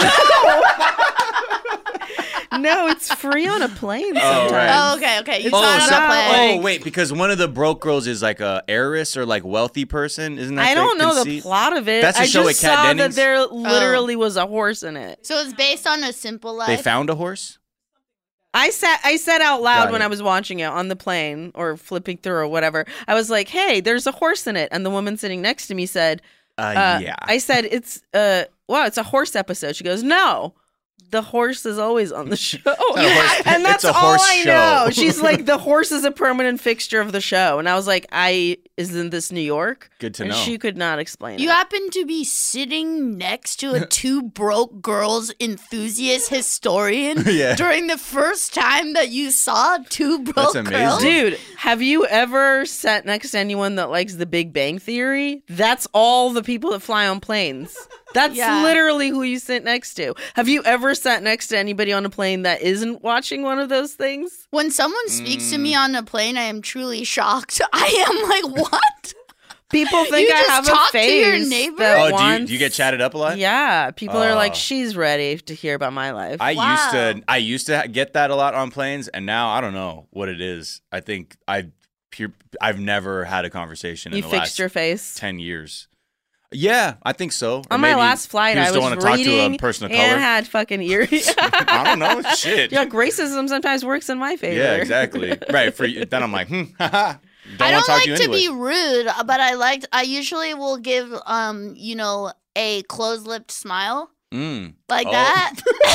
No, it's free on a plane Oh, sometimes. right. Oh, okay. You It's sought it so- out. not- oh, wait, because one of the broke girls is like a heiress or like wealthy person, isn't that? I don't the know the conceit? plot of it. That's a I show just at Kat saw Dennings? that there literally was a horse in it. So it's based on a simple life. They found a horse. I said out loud Got when it. I was watching it on the plane or flipping through or whatever. I was like, "Hey, there's a horse in it," and the woman sitting next to me said, Yeah. I said, "It's wow, it's a horse episode." She goes, "No, the horse is always on the show." not a horse- And that's it's a all horse I show. know. She's like, "The horse is a permanent fixture of the show," and I was like, "Isn't this New York?" Good to and know. she could not explain You it. happen to be sitting next to a two broke girls enthusiast historian Yeah. during the first time that you saw Two Broke That's amazing. Girls? Dude, have you ever sat next to anyone that likes The Big Bang Theory? That's all the people that fly on planes. That's Yeah. literally who you sit next to. Have you ever sat next to anybody on a plane that isn't watching one of those things? When someone speaks to me on a plane, I am truly shocked. I am like, what? People think You I just have a talk to your face neighbor? that Oh, do wants... you get chatted up a lot? Yeah, people are like, Oh. she's ready to hear about my life. I used to get that a lot on planes, and now I don't know what it is. I think I've never had a conversation you in the fixed last your face. 10 years. Yeah, I think so. Or On my maybe last flight, you I just was don't want to talk to reading a person of and color. had fucking ears. I don't know. Shit. Yeah, racism sometimes works in my favor. Yeah, exactly. Right. For you, then I'm like, haha. I don't want to talk like to you to anyway. be rude, but I usually will give a closed-lipped smile like Oh. that.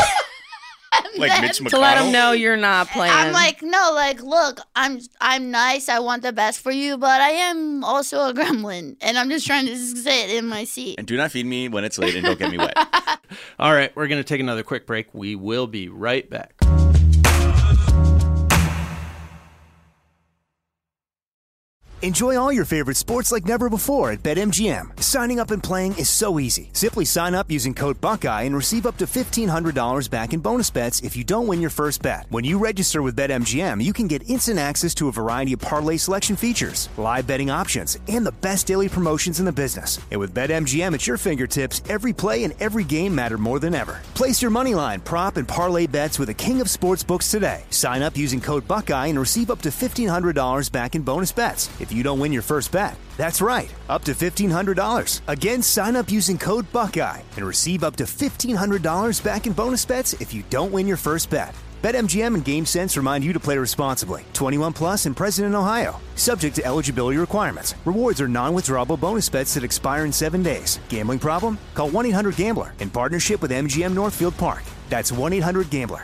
And Like then Mitch McConnell. To let them know you're not playing. I'm like, no, like, look, I'm nice. I want the best for you, but I am also a gremlin, and I'm just trying to sit in my seat. And do not feed me when it's late, and don't get me wet. All right, we're going to take another quick break. We will be right back. Enjoy all your favorite sports like never before at BetMGM. Signing up and playing is so easy. Simply sign up using code Buckeye and receive up to $1,500 back in bonus bets if you don't win your first bet. When you register with BetMGM, you can get instant access to a variety of parlay selection features, live betting options, and the best daily promotions in the business. And with BetMGM at your fingertips, every play and every game matter more than ever. Place your moneyline, prop, and parlay bets with the king of sportsbooks today. Sign up using code Buckeye and receive up to $1,500 back in bonus bets if you don't win your first bet. That's right, up to $1,500. Again, sign up using code Buckeye and receive up to $1,500 back in bonus bets if you don't win your first bet. BetMGM and GameSense remind you to play responsibly. 21 plus and present in Ohio. Subject to eligibility requirements. Rewards are non-withdrawable bonus bets that expire in 7 days. Gambling problem? Call 1-800-GAMBLER in partnership with MGM Northfield Park. That's 1-800-GAMBLER.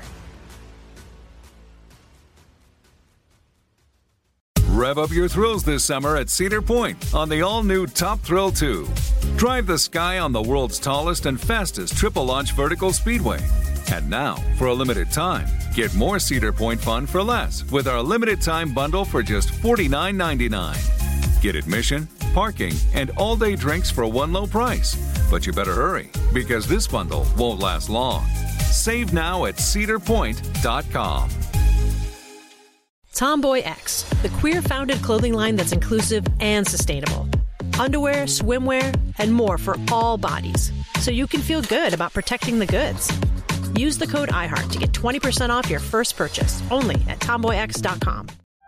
Rev up your thrills this summer at Cedar Point on the all-new Top Thrill 2. Drive the sky on the world's tallest and fastest triple-launch vertical speedway. And now, for a limited time, get more Cedar Point fun for less with our limited-time bundle for just $49.99. Get admission, parking, and all-day drinks for one low price. But you better hurry, because this bundle won't last long. Save now at cedarpoint.com. Tomboy X, the queer-founded clothing line that's inclusive and sustainable. Underwear, swimwear, and more for all bodies, so you can feel good about protecting the goods. Use the code iHeart to get 20% off your first purchase, only at tomboyx.com.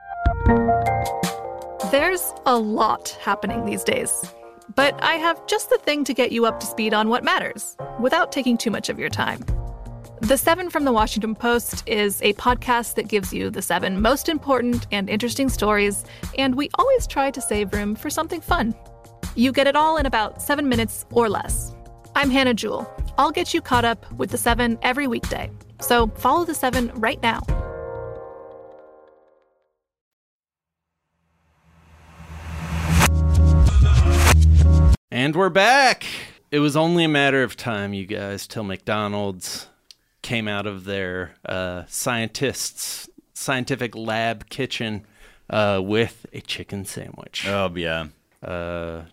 There's a lot happening these days, but I have just the thing to get you up to speed on what matters, without taking too much of your time. The 7 from the Washington Post is a podcast that gives you the 7 most important and interesting stories, and we always try to save room for something fun. You get it all in about 7 minutes or less. I'm Hannah Jewell. I'll get you caught up with the 7 every weekday. So follow the 7 right now. And we're back. It was only a matter of time, you guys, till McDonald's came out of their scientific lab kitchen with a chicken sandwich. Oh, yeah. I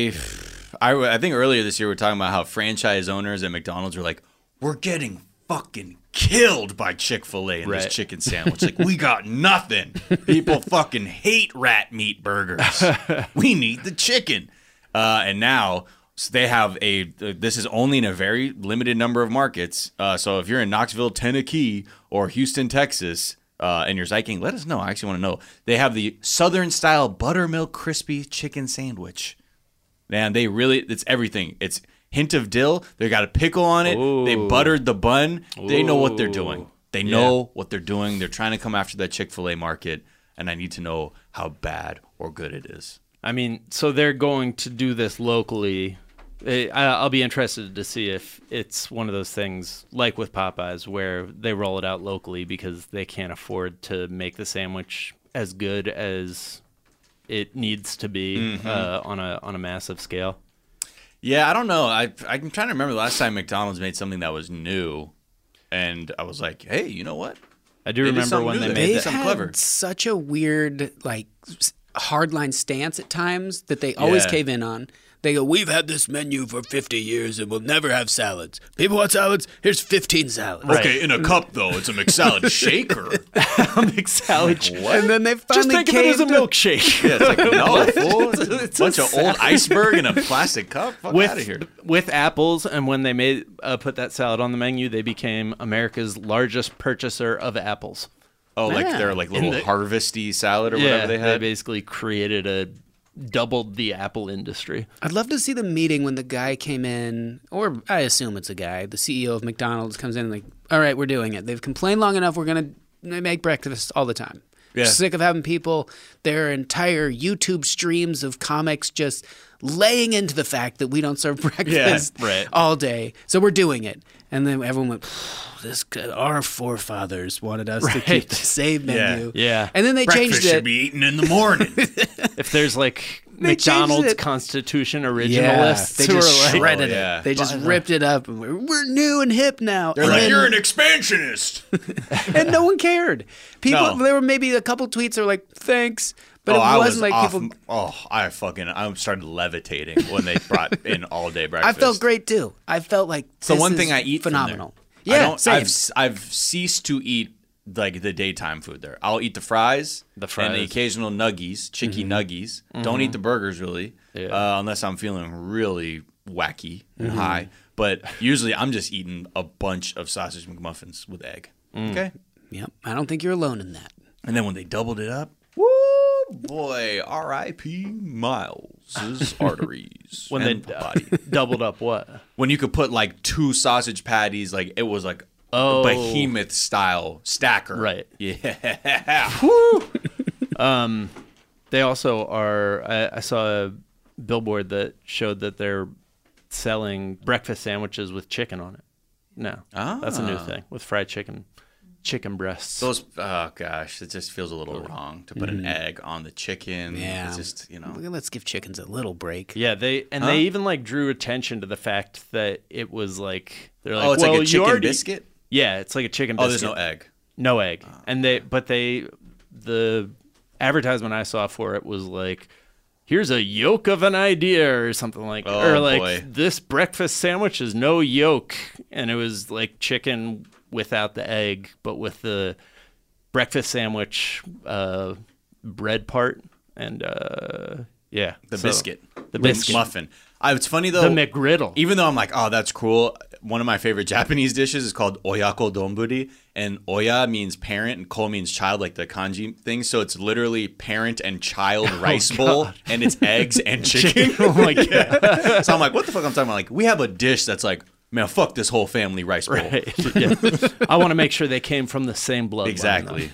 think earlier this year we were talking about how franchise owners at McDonald's were like, we're getting fucking killed by Chick-fil-A in this chicken sandwich. Like, we got nothing. People fucking hate rat meat burgers. We need the chicken. And now they have this is only in a very limited number of markets. So if you're in Knoxville, Tennessee, or Houston, Texas, and you're Zyking, let us know. I actually want to know. They have the Southern-style buttermilk crispy chicken sandwich. Man, it's everything. It's hint of dill. They got a pickle on it. Ooh. They buttered the bun. They know what they're doing. They know what they're doing. They're trying to come after that Chick-fil-A market, and I need to know how bad or good it is. I mean, so they're going to do this locally. I'll be interested to see if it's one of those things like with Popeyes where they roll it out locally because they can't afford to make the sandwich as good as it needs to be on a massive scale. Yeah, I don't know. I'm trying to remember the last time McDonald's made something that was new, and I was like, hey, you know what? I do remember when they made something clever. Such a weird, hardline stance at times that they always cave in on. They go, we've had this menu for 50 years and we'll never have salads. People want salads? Here's 15 salads. Right. Okay, in a cup, though. It's a McSalad shaker. A McSalad. What? And then they finally just think of it as a milkshake. Yeah, it's like, no, fool. It's a bunch of old iceberg in a plastic cup. Fuck out of here. With apples, and when they made put that salad on the menu, they became America's largest purchaser of apples. Oh, like their little harvesty salad or whatever they had? They basically doubled the apple industry. I'd love to see the meeting when the guy came in, or I assume it's a guy, the CEO of McDonald's comes in and like, all right, we're doing it. They've complained long enough. We're going to make breakfast all the time. Yeah. Sick of having people, their entire YouTube streams of comics just laying into the fact that we don't serve breakfast all day. So we're doing it. And then everyone went, our forefathers wanted us to keep the same menu. Yeah. And then they changed it. Breakfast should be eaten in the morning. If there's McDonald's Constitution originalists they just shredded it. They just ripped it up. And we're new and hip now. They're like, you're an expansionist. And no one cared. There were maybe a couple tweets that were like, thanks, But it I wasn't was like off, people. I started levitating when they brought in all day breakfast. I felt great too. I felt like So this one is thing I eat phenomenal. From there. Yeah, same. I've ceased to eat like the daytime food there. I'll eat the fries, and the occasional nuggies, chicky nuggies. Don't eat the burgers really, unless I'm feeling really wacky and high. But usually I'm just eating a bunch of sausage McMuffins with egg. Okay. Yep. I don't think you're alone in that. And then when they doubled it up, woo boy, R.I.P. Miles's arteries. When they and body. doubled up what? When you could put like 2 sausage patties, like it was like behemoth style stacker. Right. Yeah. They also are. I saw a billboard that showed that they're selling breakfast sandwiches with chicken on it. No, that's a new thing with fried chicken breasts. Those, oh gosh, it just feels a little wrong to put an egg on the chicken. Yeah. It's just, Let's give chickens a little break. Yeah, they even like drew attention to the fact that it was like they're like, it's like a chicken biscuit. Yeah, it's like a chicken biscuit. Oh, there's no egg. No egg. And the advertisement I saw for it was like, here's a yolk of an idea or something like that. Or like, boy. This breakfast sandwich is no yolk. And it was like chicken without the egg, but with the breakfast sandwich bread part. And the so, biscuit. The biscuit. Muffin. It's funny though. The McGriddle. Even though I'm like, oh, that's cool. One of my favorite Japanese dishes is called oyako donburi, and oya means parent and ko means child, like the kanji thing. So it's literally parent and child rice bowl, and it's eggs and chicken. Oh my god! So I'm like, what the fuck? I'm talking about? Like, we have a dish that's like, man, fuck this whole family rice bowl. Right. Yeah. I want to make sure they came from the same bloodline. Exactly.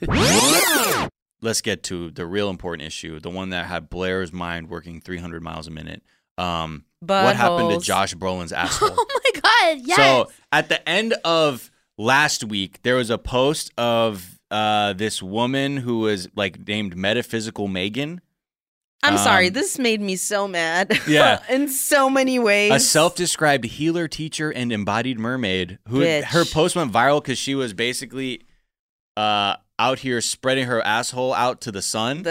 Let's get to the real important issue, the one that had Blair's mind working 300 miles a minute. What happened to Josh Brolin's asshole? Oh my god, yes. So at the end of last week, there was a post of this woman who was like named Metaphysical Megan. I'm sorry, this made me so mad. Yeah. In so many ways. A self-described healer, teacher, and embodied mermaid who her post went viral because she was basically out here spreading her asshole out to the sun.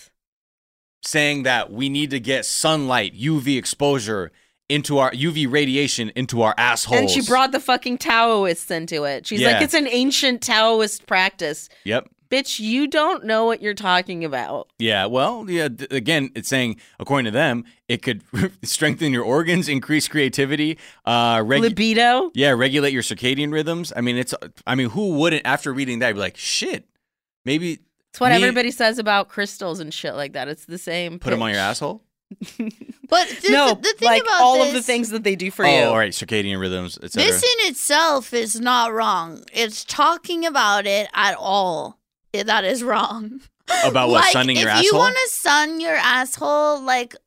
Saying that we need to get sunlight, UV exposure into our UV radiation into our assholes. And she brought the fucking Taoists into it. She's like, it's an ancient Taoist practice. Yep. Bitch, you don't know what you're talking about. Yeah, well, again, it's saying, according to them, it could strengthen your organs, increase creativity, libido. Yeah, regulate your circadian rhythms. I mean, who wouldn't, after reading that, be like, shit, maybe... It's what everybody says about crystals and shit like that. It's the same. Put them on your asshole? But no, the thing like about all this, of the things that they do for you. Oh, all right, circadian rhythms, etc. This in itself is not wrong. It's talking about it at all that is wrong. About what, sunning your asshole? If you want to sun your asshole, like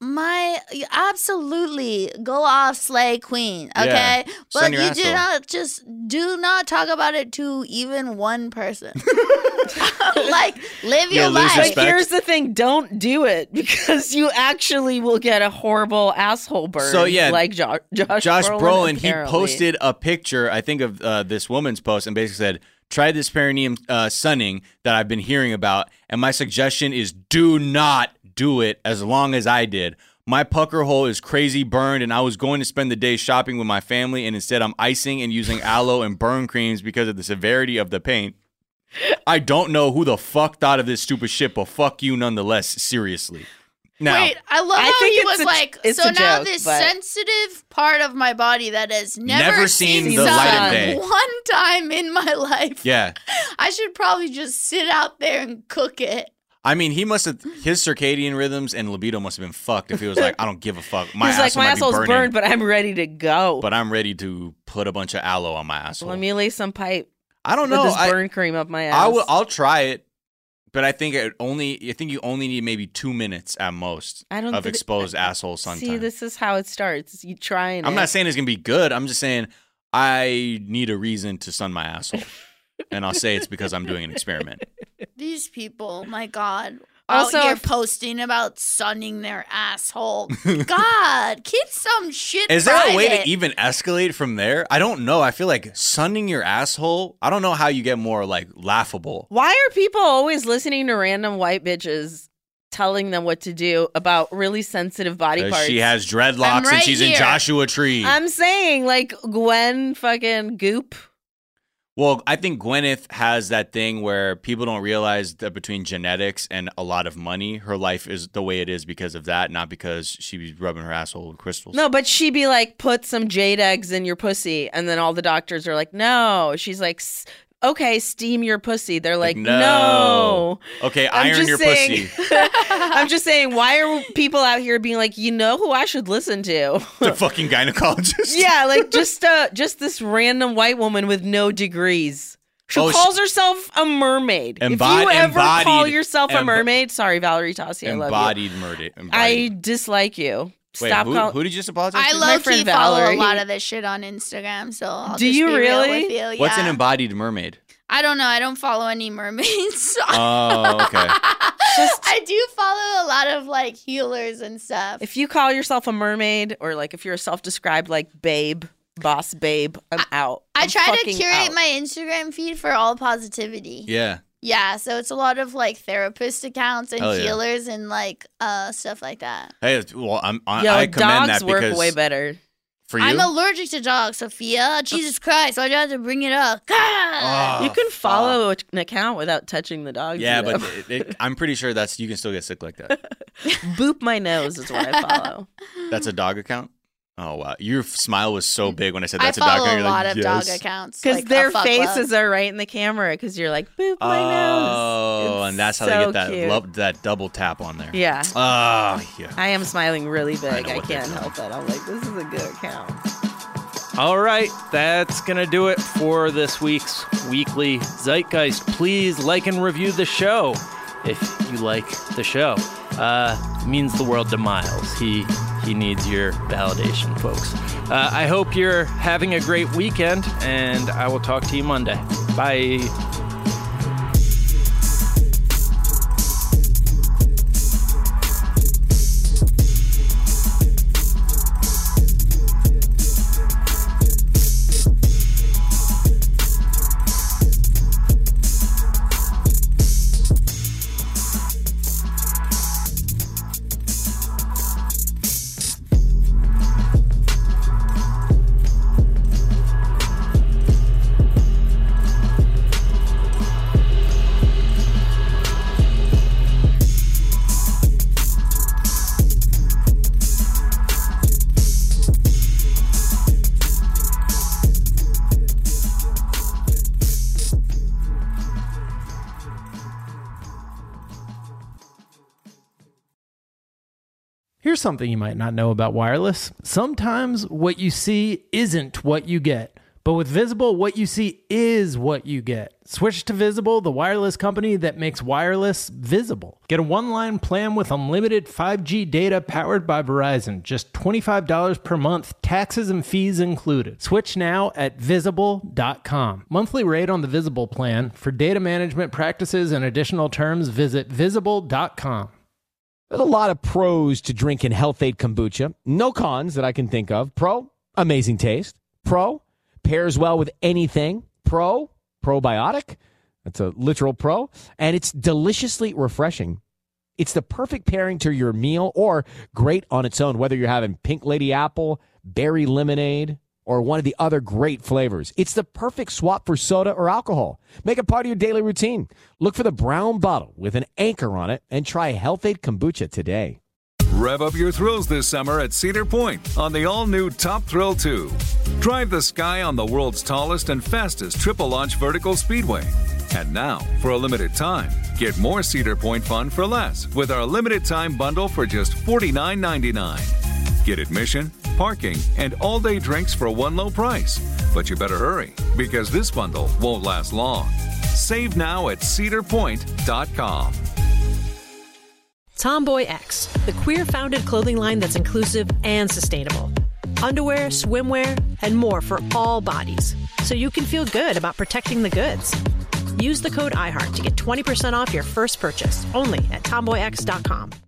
absolutely go off, slay queen, okay? Yeah. But you do not talk about it to even one person. Like, live your life. But here's the thing, don't do it because you actually will get a horrible asshole burn. So yeah, like Josh Brolin, he apparently. posted a picture, I think, of this woman's post and basically said, try this perineum sunning that I've been hearing about, and my suggestion is do not do it as long as I did. My pucker hole is crazy burned, and I was going to spend the day shopping with my family, and instead I'm icing and using aloe and burn creams because of the severity of the pain. I don't know who the fuck thought of this stupid shit, but fuck you nonetheless, seriously. Now, wait, I love how he was like, so now this sensitive part of my body that has never seen the light of day one time in my life. Yeah. I should probably just sit out there and cook it. I mean, his circadian rhythms and libido must have been fucked if he was like, I don't give a fuck. My asshole's burned, but I'm ready to go. But I'm ready to put a bunch of aloe on my asshole. Let me lay some pipe. I don't know. With this burn cream up my ass. I'll try it. But I think you only need maybe 2 minutes at most of exposed asshole sun time. See, this is how it starts. You trying. I'm not saying it's gonna be good. I'm just saying I need a reason to sun my asshole, and I'll say it's because I'm doing an experiment. These people, my God. Also, out here posting about sunning their asshole. God, keep some shit Is there private. a way to even escalate from there? I don't know. I feel like sunning your asshole, I don't know how you get more, like, laughable. Why are people always listening to random white bitches telling them what to do about really sensitive body parts. She has dreadlocks right and she's in here. Joshua Tree. I'm saying, like, Gwen fucking Goop. Well, I think Gwyneth has that thing where people don't realize that between genetics and a lot of money, her life is the way it is because of that, not because she's rubbing her asshole with crystals. No, but she'd be like, put some jade eggs in your pussy. And then all the doctors are like, no. She's like, okay, steam your pussy. They're like, no. Okay, iron your pussy. I'm just saying, why are people out here being like, you know who I should listen to? The fucking gynecologist. Yeah, like just this random white woman with no degrees. Who calls herself a mermaid. If you ever call yourself a mermaid, sorry, Valerie Tassi, I love you. Embodied murder. I dislike you. Wait, Stop who did you just apologize I to? low-key follow a lot of this shit on Instagram, so I'll Do just you be really? real with you. Yeah. What's an embodied mermaid? I don't know. I don't follow any mermaids. Oh, okay. I do follow a lot of like healers and stuff. If you call yourself a mermaid, or like if you're a self-described like babe, boss babe, I'm out. I I'm try to fucking curate out. my Instagram feed for all positivity. Yeah. Yeah, so it's a lot of like therapist accounts and Hell yeah. healers and like stuff like that. Hey, well, Yo, I commend dogs that work because way better. for you. I'm allergic to dogs, Sophia. Jesus Christ, why'd you have to bring it up? God! You can follow an account without touching the dog. Yeah, but I'm pretty sure you can still get sick like that. Boop my nose is what I follow. That's a dog account? Oh, wow. Your smile was so big when I said I that's a dog account. follow a You're lot like, of dog yes. accounts. Because like their a fuck faces love. are right in the camera. Because you're like, boop my Oh, nose. and that's how so they get cute. that double tap on there. Yeah. Oh, yeah. I am smiling really big. know I what they're can't help it. I'm like, this is a good account. All right, that's going to do it for this week's Weekly Zeitgeist. Please like and review the show if you like the show. It means the world to Miles. He needs your validation, folks. I hope you're having a great weekend, and I will talk to you Monday. Bye. Here's something you might not know about wireless. Sometimes what you see isn't what you get. But with Visible, what you see is what you get. Switch to Visible, the wireless company that makes wireless visible. Get a one-line plan with unlimited 5G data powered by Verizon. Just $25 per month, taxes and fees included. Switch now at Visible.com. Monthly rate on the Visible plan. For data management practices and additional terms, visit Visible.com. There's a lot of pros to drinking Health-Ade kombucha. No cons that I can think of. Pro, amazing taste. Pro, pairs well with anything. Pro, probiotic. That's a literal pro. And it's deliciously refreshing. It's the perfect pairing to your meal or great on its own, whether you're having pink lady apple, berry lemonade, or one of the other great flavors. It's the perfect swap for soda or alcohol. Make it part of your daily routine. Look for the brown bottle with an anchor on it and try Health-Ade kombucha today. Rev up your thrills this summer at Cedar Point on the all-new Top Thrill 2. Drive the sky on the world's tallest and fastest triple-launch vertical speedway. And now, for a limited time, get more Cedar Point fun for less with our limited-time bundle for just $49.99. Get admission, parking, and all-day drinks for one low price. But you better hurry, because this bundle won't last long. Save now at cedarpoint.com. Tomboy X, the queer-founded clothing line that's inclusive and sustainable. Underwear, swimwear, and more for all bodies, so you can feel good about protecting the goods. Use the code IHEART to get 20% off your first purchase, only at tomboyx.com.